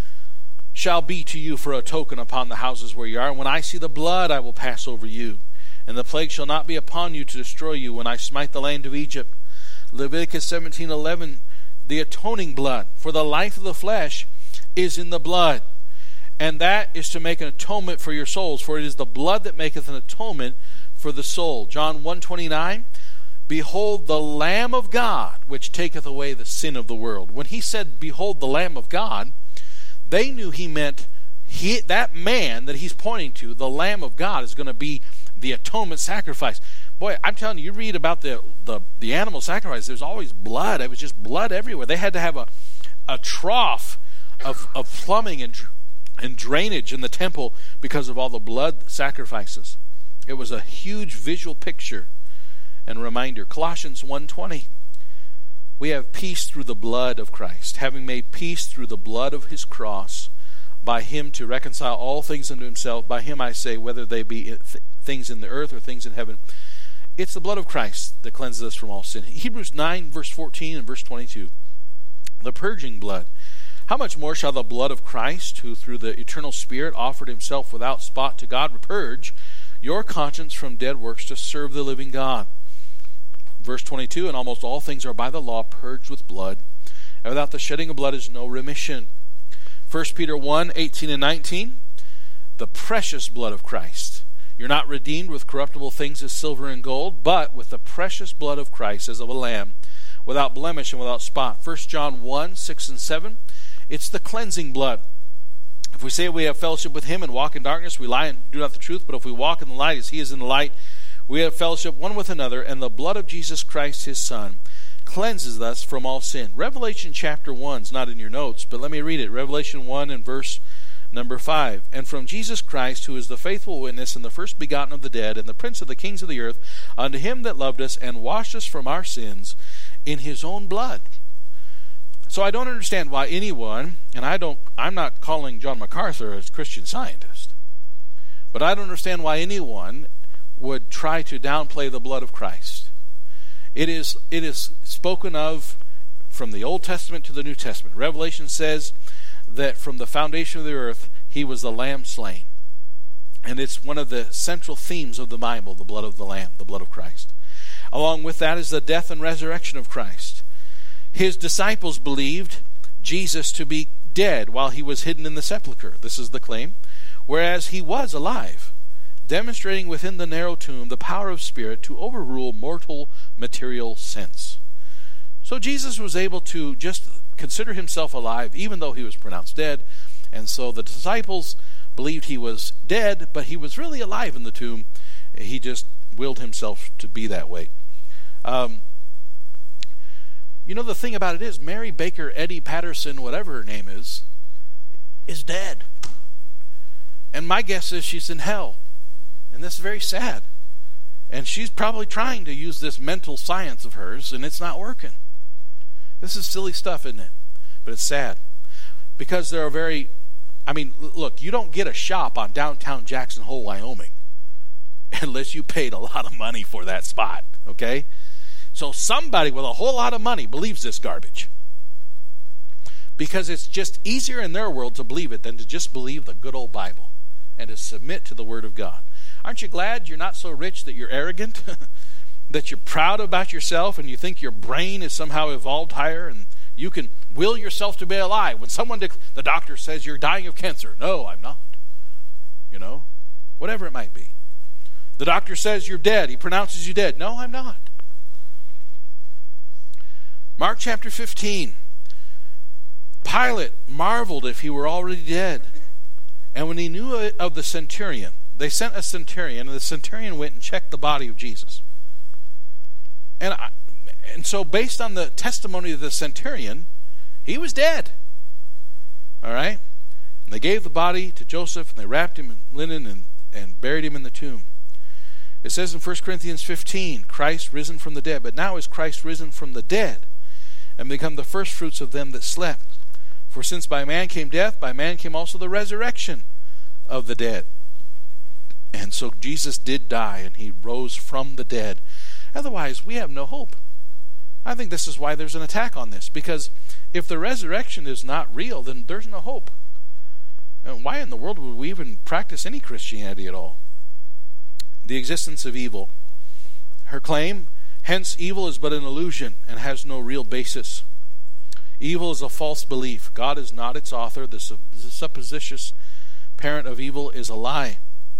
shall be to you for a token upon the houses where you are. And when I see the blood, I will pass over you. And the plague shall not be upon you to destroy you when I smite the land of Egypt. Leviticus 17:11, the atoning blood, for the life of the flesh is in the blood. And that is to make an atonement for your souls, for it is the blood that maketh an atonement for the soul. John 1:29, behold the Lamb of God, which taketh away the sin of the world. When he said, behold the Lamb of God, they knew he meant that man that he's pointing to, the Lamb of God, is going to be the atonement sacrifice. Boy, I'm telling you, you read about the animal sacrifice, there's always blood. It was just blood everywhere. They had to have a trough of plumbing and drainage in the temple because of all the blood sacrifices. It was a huge visual picture and reminder. Colossians 1:20, we have peace through the blood of Christ, having made peace through the blood of his cross, by him to reconcile all things unto himself. By him I say, whether they be things in the earth or things in heaven. It's the blood of Christ that cleanses us from all sin. Hebrews 9, verse 14 and verse 22, the purging blood. How much more shall the blood of Christ, who through the eternal Spirit offered himself without spot to God, purge your conscience from dead works to serve the living God? Verse 22, and almost all things are by the law purged with blood, and without the shedding of blood is no remission. 1 Peter 1, 18 and 19, the precious blood of Christ. You're not redeemed with corruptible things as silver and gold, but with the precious blood of Christ as of a lamb, without blemish and without spot. 1 John 1, 6 and 7, it's the cleansing blood. If we say we have fellowship with him and walk in darkness, we lie and do not the truth. But if we walk in the light as he is in the light, we have fellowship one with another, and the blood of Jesus Christ, his Son, cleanses us from all sin. Revelation chapter 1 is not in your notes, but let me read it. Revelation 1 and verse number 5. And from Jesus Christ, who is the faithful witness and the first begotten of the dead, and the prince of the kings of the earth, unto him that loved us and washed us from our sins in his own blood. So I don't understand why anyone, and I'm not calling John MacArthur a Christian Scientist, but I don't understand why anyone would try to downplay the blood of Christ. It is spoken of from the Old Testament to the New Testament. Revelation says that from the foundation of the earth, he was the Lamb slain. And it's one of the central themes of the Bible, the blood of the Lamb, the blood of Christ. Along with that is the death and resurrection of Christ. His disciples believed Jesus to be dead while he was hidden in the sepulchre. This is the claim. Whereas he was alive, demonstrating within the narrow tomb the power of spirit to overrule mortal material sense. So Jesus was able to just consider himself alive even though he was pronounced dead. And so the disciples believed he was dead, but he was really alive in the tomb. He just willed himself to be that way. The thing about it is, Mary Baker Eddy Patterson, whatever her name is dead. And my guess is she's in hell. And this is very sad. And she's probably trying to use this mental science of hers, and it's not working. This is silly stuff, isn't it? But it's sad. Because there are very I mean, look, you don't get a shop on downtown Jackson Hole, Wyoming, unless you paid a lot of money for that spot, okay? So somebody with a whole lot of money believes this garbage. Because it's just easier in their world to believe it than to just believe the good old Bible and to submit to the Word of God. Aren't you glad you're not so rich that you're arrogant? That you're proud about yourself and you think your brain is somehow evolved higher and you can will yourself to be alive. When the doctor says you're dying of cancer, no, I'm not. You know, whatever it might be. The doctor says you're dead. He pronounces you dead. No, I'm not. Mark chapter 15. Pilate marveled if he were already dead. And when he knew of the centurion, they sent a centurion, and the centurion went and checked the body of Jesus. And so based on the testimony of the centurion, he was dead. All right? And they gave the body to Joseph, and they wrapped him in linen and buried him in the tomb. It says in 1 Corinthians 15, Christ risen from the dead. But now is Christ risen from the dead and become the firstfruits of them that slept. For since by man came death, by man came also the resurrection of the dead. And so Jesus did die, and he rose from the dead. Otherwise, we have no hope. I think this is why there's an attack on this. Because if the resurrection is not real, then there's no hope. And why in the world would we even practice any Christianity at all? The existence of evil. Her claim, hence evil is but an illusion and has no real basis. Evil is a false belief. God is not its author. The supposititious parent of evil is a lie.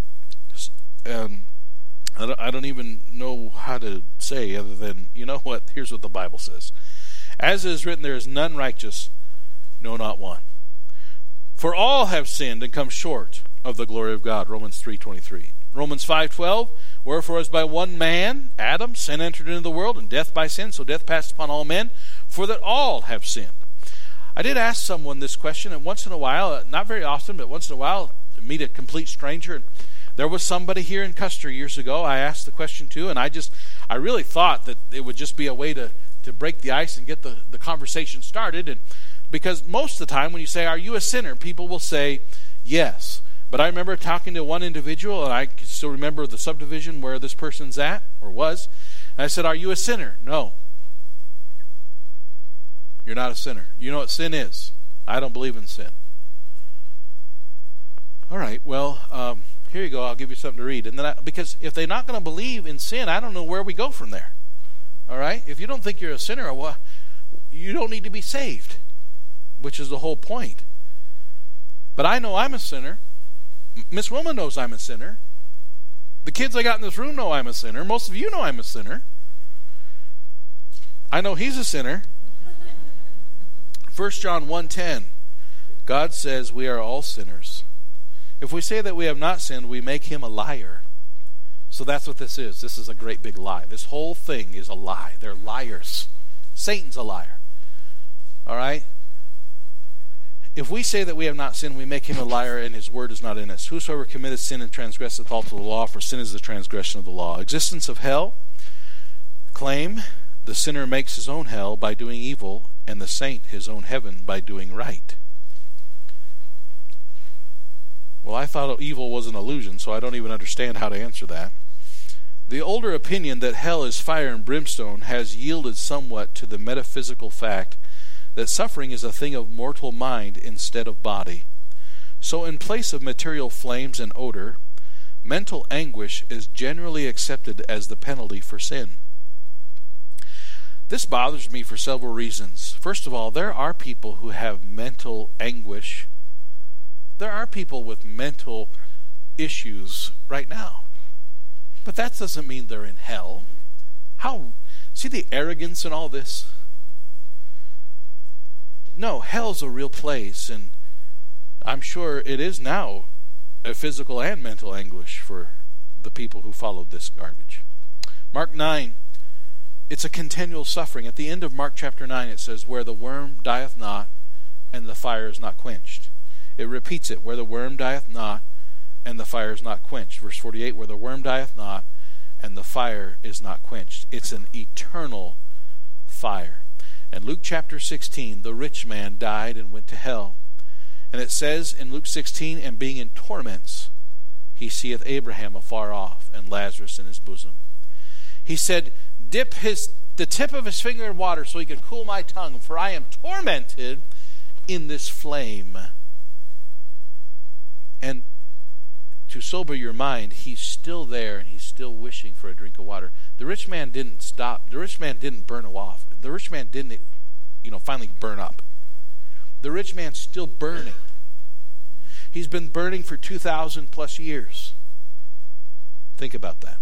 I don't even know how to say other than, you know what? Here's what the Bible says. As it is written, there is none righteous, no, not one. For all have sinned and come short of the glory of God. Romans 3:23. Romans 5:12. Wherefore as by one man, Adam, sin entered into the world, and death by sin, so death passed upon all men, for that all have sinned. I did ask someone this question, and once in a while, not very often, but once in a while, meet a complete stranger. And there was somebody here in Custer years ago I asked the question to, and I really thought that it would just be a way to break the ice and get the conversation started. And because most of the time when you say, are you a sinner? People will say, yes. But I remember talking to one individual, and I can still remember the subdivision where this person's at, or was. And I said, are you a sinner? No. You're not a sinner. You know what sin is? I don't believe in sin. All right, well, here you go. I'll give you something to read. And then because if they're not going to believe in sin, I don't know where we go from there. All right? If you don't think you're a sinner, well, you don't need to be saved, which is the whole point. But I know I'm a sinner. Miss Wilma knows I'm a sinner. The kids I got in this room know I'm a sinner. Most of you know I'm a sinner. I know he's a sinner. 1 John 1:10. God says we are all sinners. If we say that we have not sinned, we make him a liar. So that's what this is. This is a great big lie. This whole thing is a lie. They're liars. Satan's a liar. All right? If we say that we have not sinned, we make him a liar, and his word is not in us. Whosoever committeth sin and transgresseth also the law, for sin is the transgression of the law. Existence of hell. Claim, the sinner makes his own hell by doing evil, and the saint his own heaven by doing right. Well, I thought evil was an illusion, so I don't even understand how to answer that. The older opinion that hell is fire and brimstone has yielded somewhat to the metaphysical fact that suffering is a thing of mortal mind instead of body. So in place of material flames and odor, mental anguish is generally accepted as the penalty for sin. This bothers me for several reasons. First of all, there are people who have mental anguish. There are people with mental issues right now. But that doesn't mean they're in hell. See the arrogance in all this? No, hell's a real place, and I'm sure it is now a physical and mental anguish for the people who followed this garbage. Mark 9, it's a continual suffering. At the end of Mark chapter 9, it says, where the worm dieth not, and the fire is not quenched. It repeats it, where the worm dieth not, and the fire is not quenched. Verse 48, where the worm dieth not, and the fire is not quenched. It's an eternal fire. And Luke chapter 16, the rich man died and went to hell. And it says in Luke 16, and being in torments, he seeth Abraham afar off, and Lazarus in his bosom. He said, dip the tip of his finger in water so he could cool my tongue, for I am tormented in this flame. And to sober your mind, he's still there and he's still wishing for a drink of water. The rich man didn't stop. The rich man didn't burn off. The rich man didn't, finally burn up. The rich man's still burning. He's been burning for 2,000 plus years. Think about that.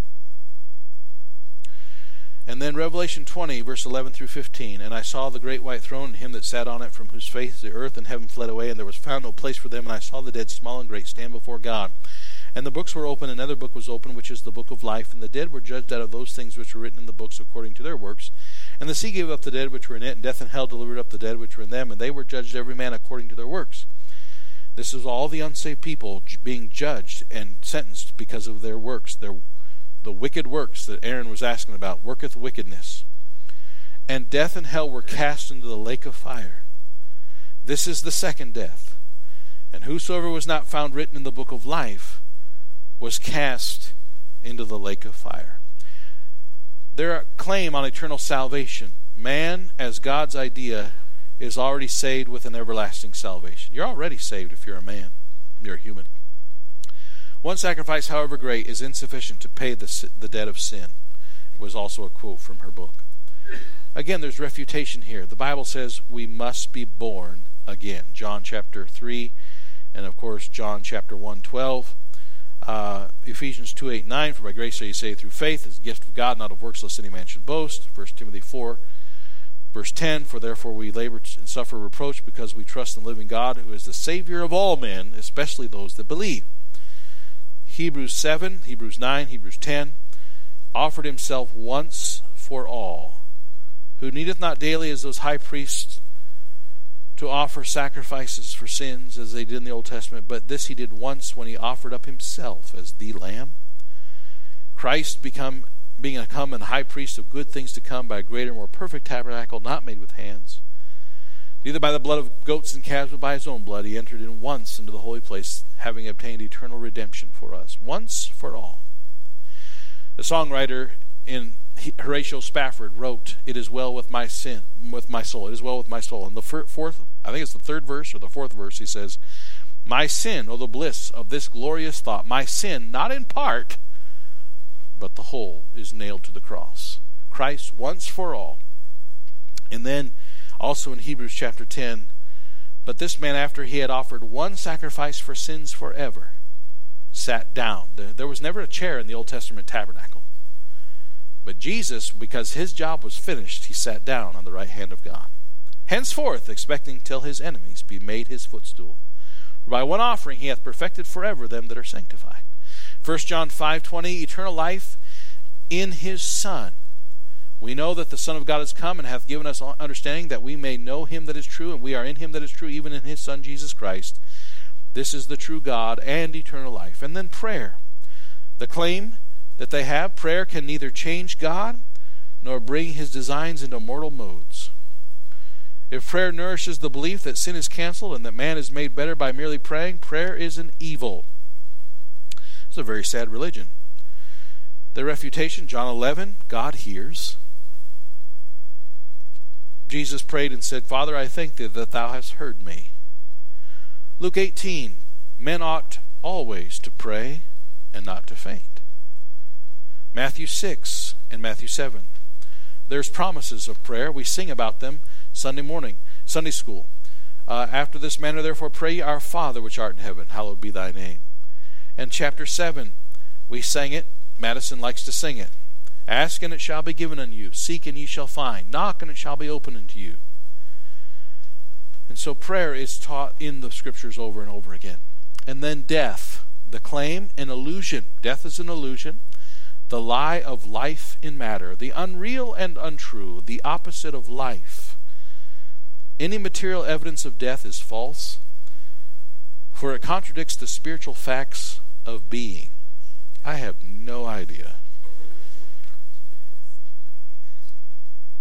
And then Revelation 20, verse 11 through 15. And I saw the great white throne and him that sat on it, from whose face the earth and heaven fled away, and there was found no place for them. And I saw the dead, small and great, stand before God. And the books were open, and another book was open, which is the book of life. And the dead were judged out of those things which were written in the books according to their works. And the sea gave up the dead which were in it, and death and hell delivered up the dead which were in them. And they were judged every man according to their works. This is all the unsaved people being judged and sentenced because of their works, the wicked works that Aaron was asking about, worketh wickedness. And death and hell were cast into the lake of fire. This is the second death. And whosoever was not found written in the book of life was cast into the lake of fire. Their claim on eternal salvation, man as God's idea is already saved with an everlasting salvation. You're already saved if you're a man. You're a human. One sacrifice, however great, is insufficient to pay the debt of sin, was also a quote from her book. Again, there's refutation here. The Bible says we must be born again. John chapter 3, and of course John chapter 1:12. Ephesians 2:8-9, for by grace are you saved through faith, as a gift of God, not of works, lest any man should boast. 1 Timothy 4, verse 10, for therefore we labor and suffer reproach, because we trust in the living God, who is the Savior of all men, especially those that believe. Hebrews 7, Hebrews 9, Hebrews 10, offered himself once for all, who needeth not daily as those high priests to offer sacrifices for sins as they did in the Old Testament, but this he did once when he offered up himself as the Lamb. Christ being a come and high priest of good things to come by a greater, more perfect tabernacle, not made with hands, neither by the blood of goats and calves, but by his own blood, he entered in once into the holy place, having obtained eternal redemption for us, once for all. The songwriter in Horatio Spafford wrote, "It is well with my soul. It is well with my soul." And the fourth, I think it's the third verse or the fourth verse, he says, "My sin, oh the bliss of this glorious thought, my sin, not in part, but the whole, is nailed to the cross." Christ once for all. And then also in Hebrews chapter 10, but this man, after he had offered one sacrifice for sins forever, sat down. There was never a chair in the Old Testament tabernacle. But Jesus, because his job was finished, he sat down on the right hand of God. Henceforth, expecting till his enemies be made his footstool. For by one offering he hath perfected forever them that are sanctified. 1 John 5:20, eternal life in his Son. We know that the Son of God is come and hath given us understanding that we may know him that is true, and we are in him that is true, even in his Son Jesus Christ. This is the true God and eternal life. And then prayer. The claim that they have, prayer can neither change God nor bring his designs into mortal modes. If prayer nourishes the belief that sin is canceled and that man is made better by merely praying, prayer is an evil. It's a very sad religion. The refutation, John 11, God hears. Jesus prayed and said, "Father, I thank thee that thou hast heard me." Luke 18, men ought always to pray and not to faint. Matthew 6 and Matthew 7. There's promises of prayer. We sing about them Sunday morning, Sunday school. After this manner, therefore, pray ye, Our Father which art in heaven, hallowed be thy name. And chapter 7, we sang it. Madison likes to sing it. Ask and it shall be given unto you. Seek and ye shall find. Knock and it shall be opened unto you. And so prayer is taught in the scriptures over and over again. And then death, the claim, an illusion. Death is an illusion. The lie of life in matter, the unreal and untrue, the opposite of life. Any material evidence of death is false, for it contradicts the spiritual facts of being. I have no idea.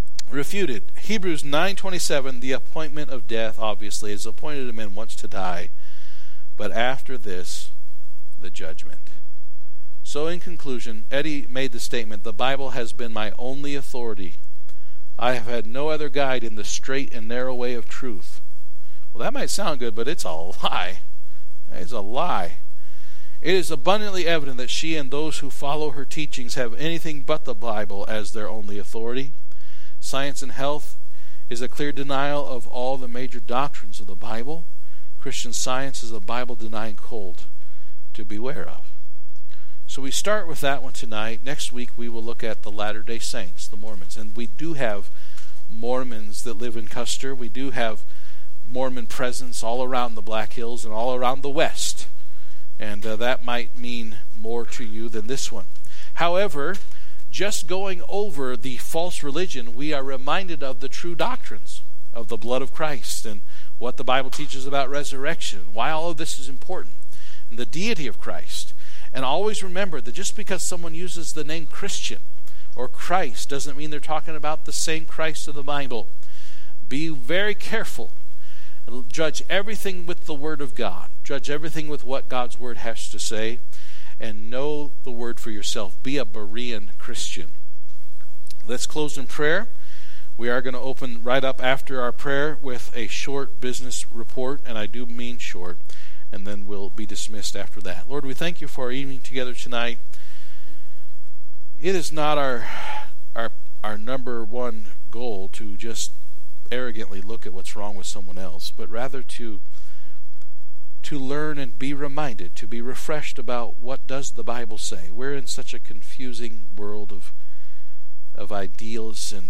refuted. Hebrews 9:27, the appointment of death, obviously, is appointed to men once to die, but after this, the judgment. So in conclusion, Eddie made the statement, the Bible has been my only authority. I have had no other guide in the straight and narrow way of truth. Well, that might sound good, but it's a lie. It's a lie. It is abundantly evident that she and those who follow her teachings have anything but the Bible as their only authority. Science and health is a clear denial of all the major doctrines of the Bible. Christian Science is a Bible-denying cult to beware of. So we start with that one tonight. Next week we will look at the Latter-day Saints, the Mormons. And we do have Mormons that live in Custer. We do have Mormon presence all around the Black Hills and all around the West. And that might mean more to you than this one. However, just going over the false religion, we are reminded of the true doctrines of the blood of Christ and what the Bible teaches about resurrection, why all of this is important, and the deity of Christ. And always remember that just because someone uses the name Christian or Christ doesn't mean they're talking about the same Christ of the Bible. Be very careful. Judge everything with the Word of God. Judge everything with what God's Word has to say. And know the Word for yourself. Be a Berean Christian. Let's close in prayer. We are going to open right up after our prayer with a short business report, and I do mean short, and then we'll be dismissed after that. Lord, we thank you for our evening together tonight. It is not our number one goal to just arrogantly look at what's wrong with someone else, but rather to learn and be reminded, to be refreshed about what does the Bible say. We're in such a confusing world of ideals and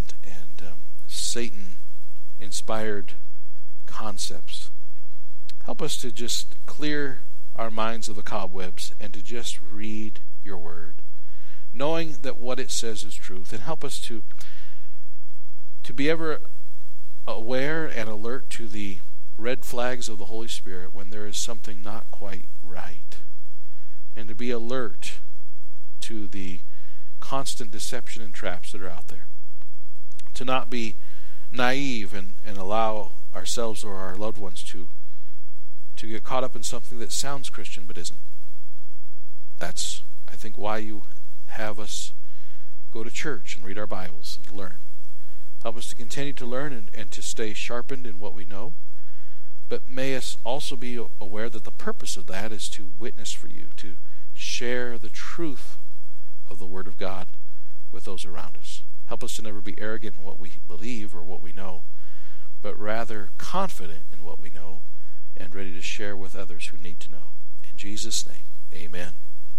Satan-inspired concepts. Help us to just clear our minds of the cobwebs and to just read your word, knowing that what it says is truth, and help us to be ever aware and alert to the red flags of the Holy Spirit when there is something not quite right, and to be alert to the constant deception and traps that are out there, to not be naive and allow ourselves or our loved ones to get caught up in something that sounds Christian but isn't. That's, I think, why you have us go to church and read our Bibles and learn. Help us to continue to learn and to stay sharpened in what we know. But may us also be aware that the purpose of that is to witness for you, to share the truth of the Word of God with those around us. Help us to never be arrogant in what we believe or what we know, but rather confident in what we know and ready to share with others who need to know. In Jesus' name, amen.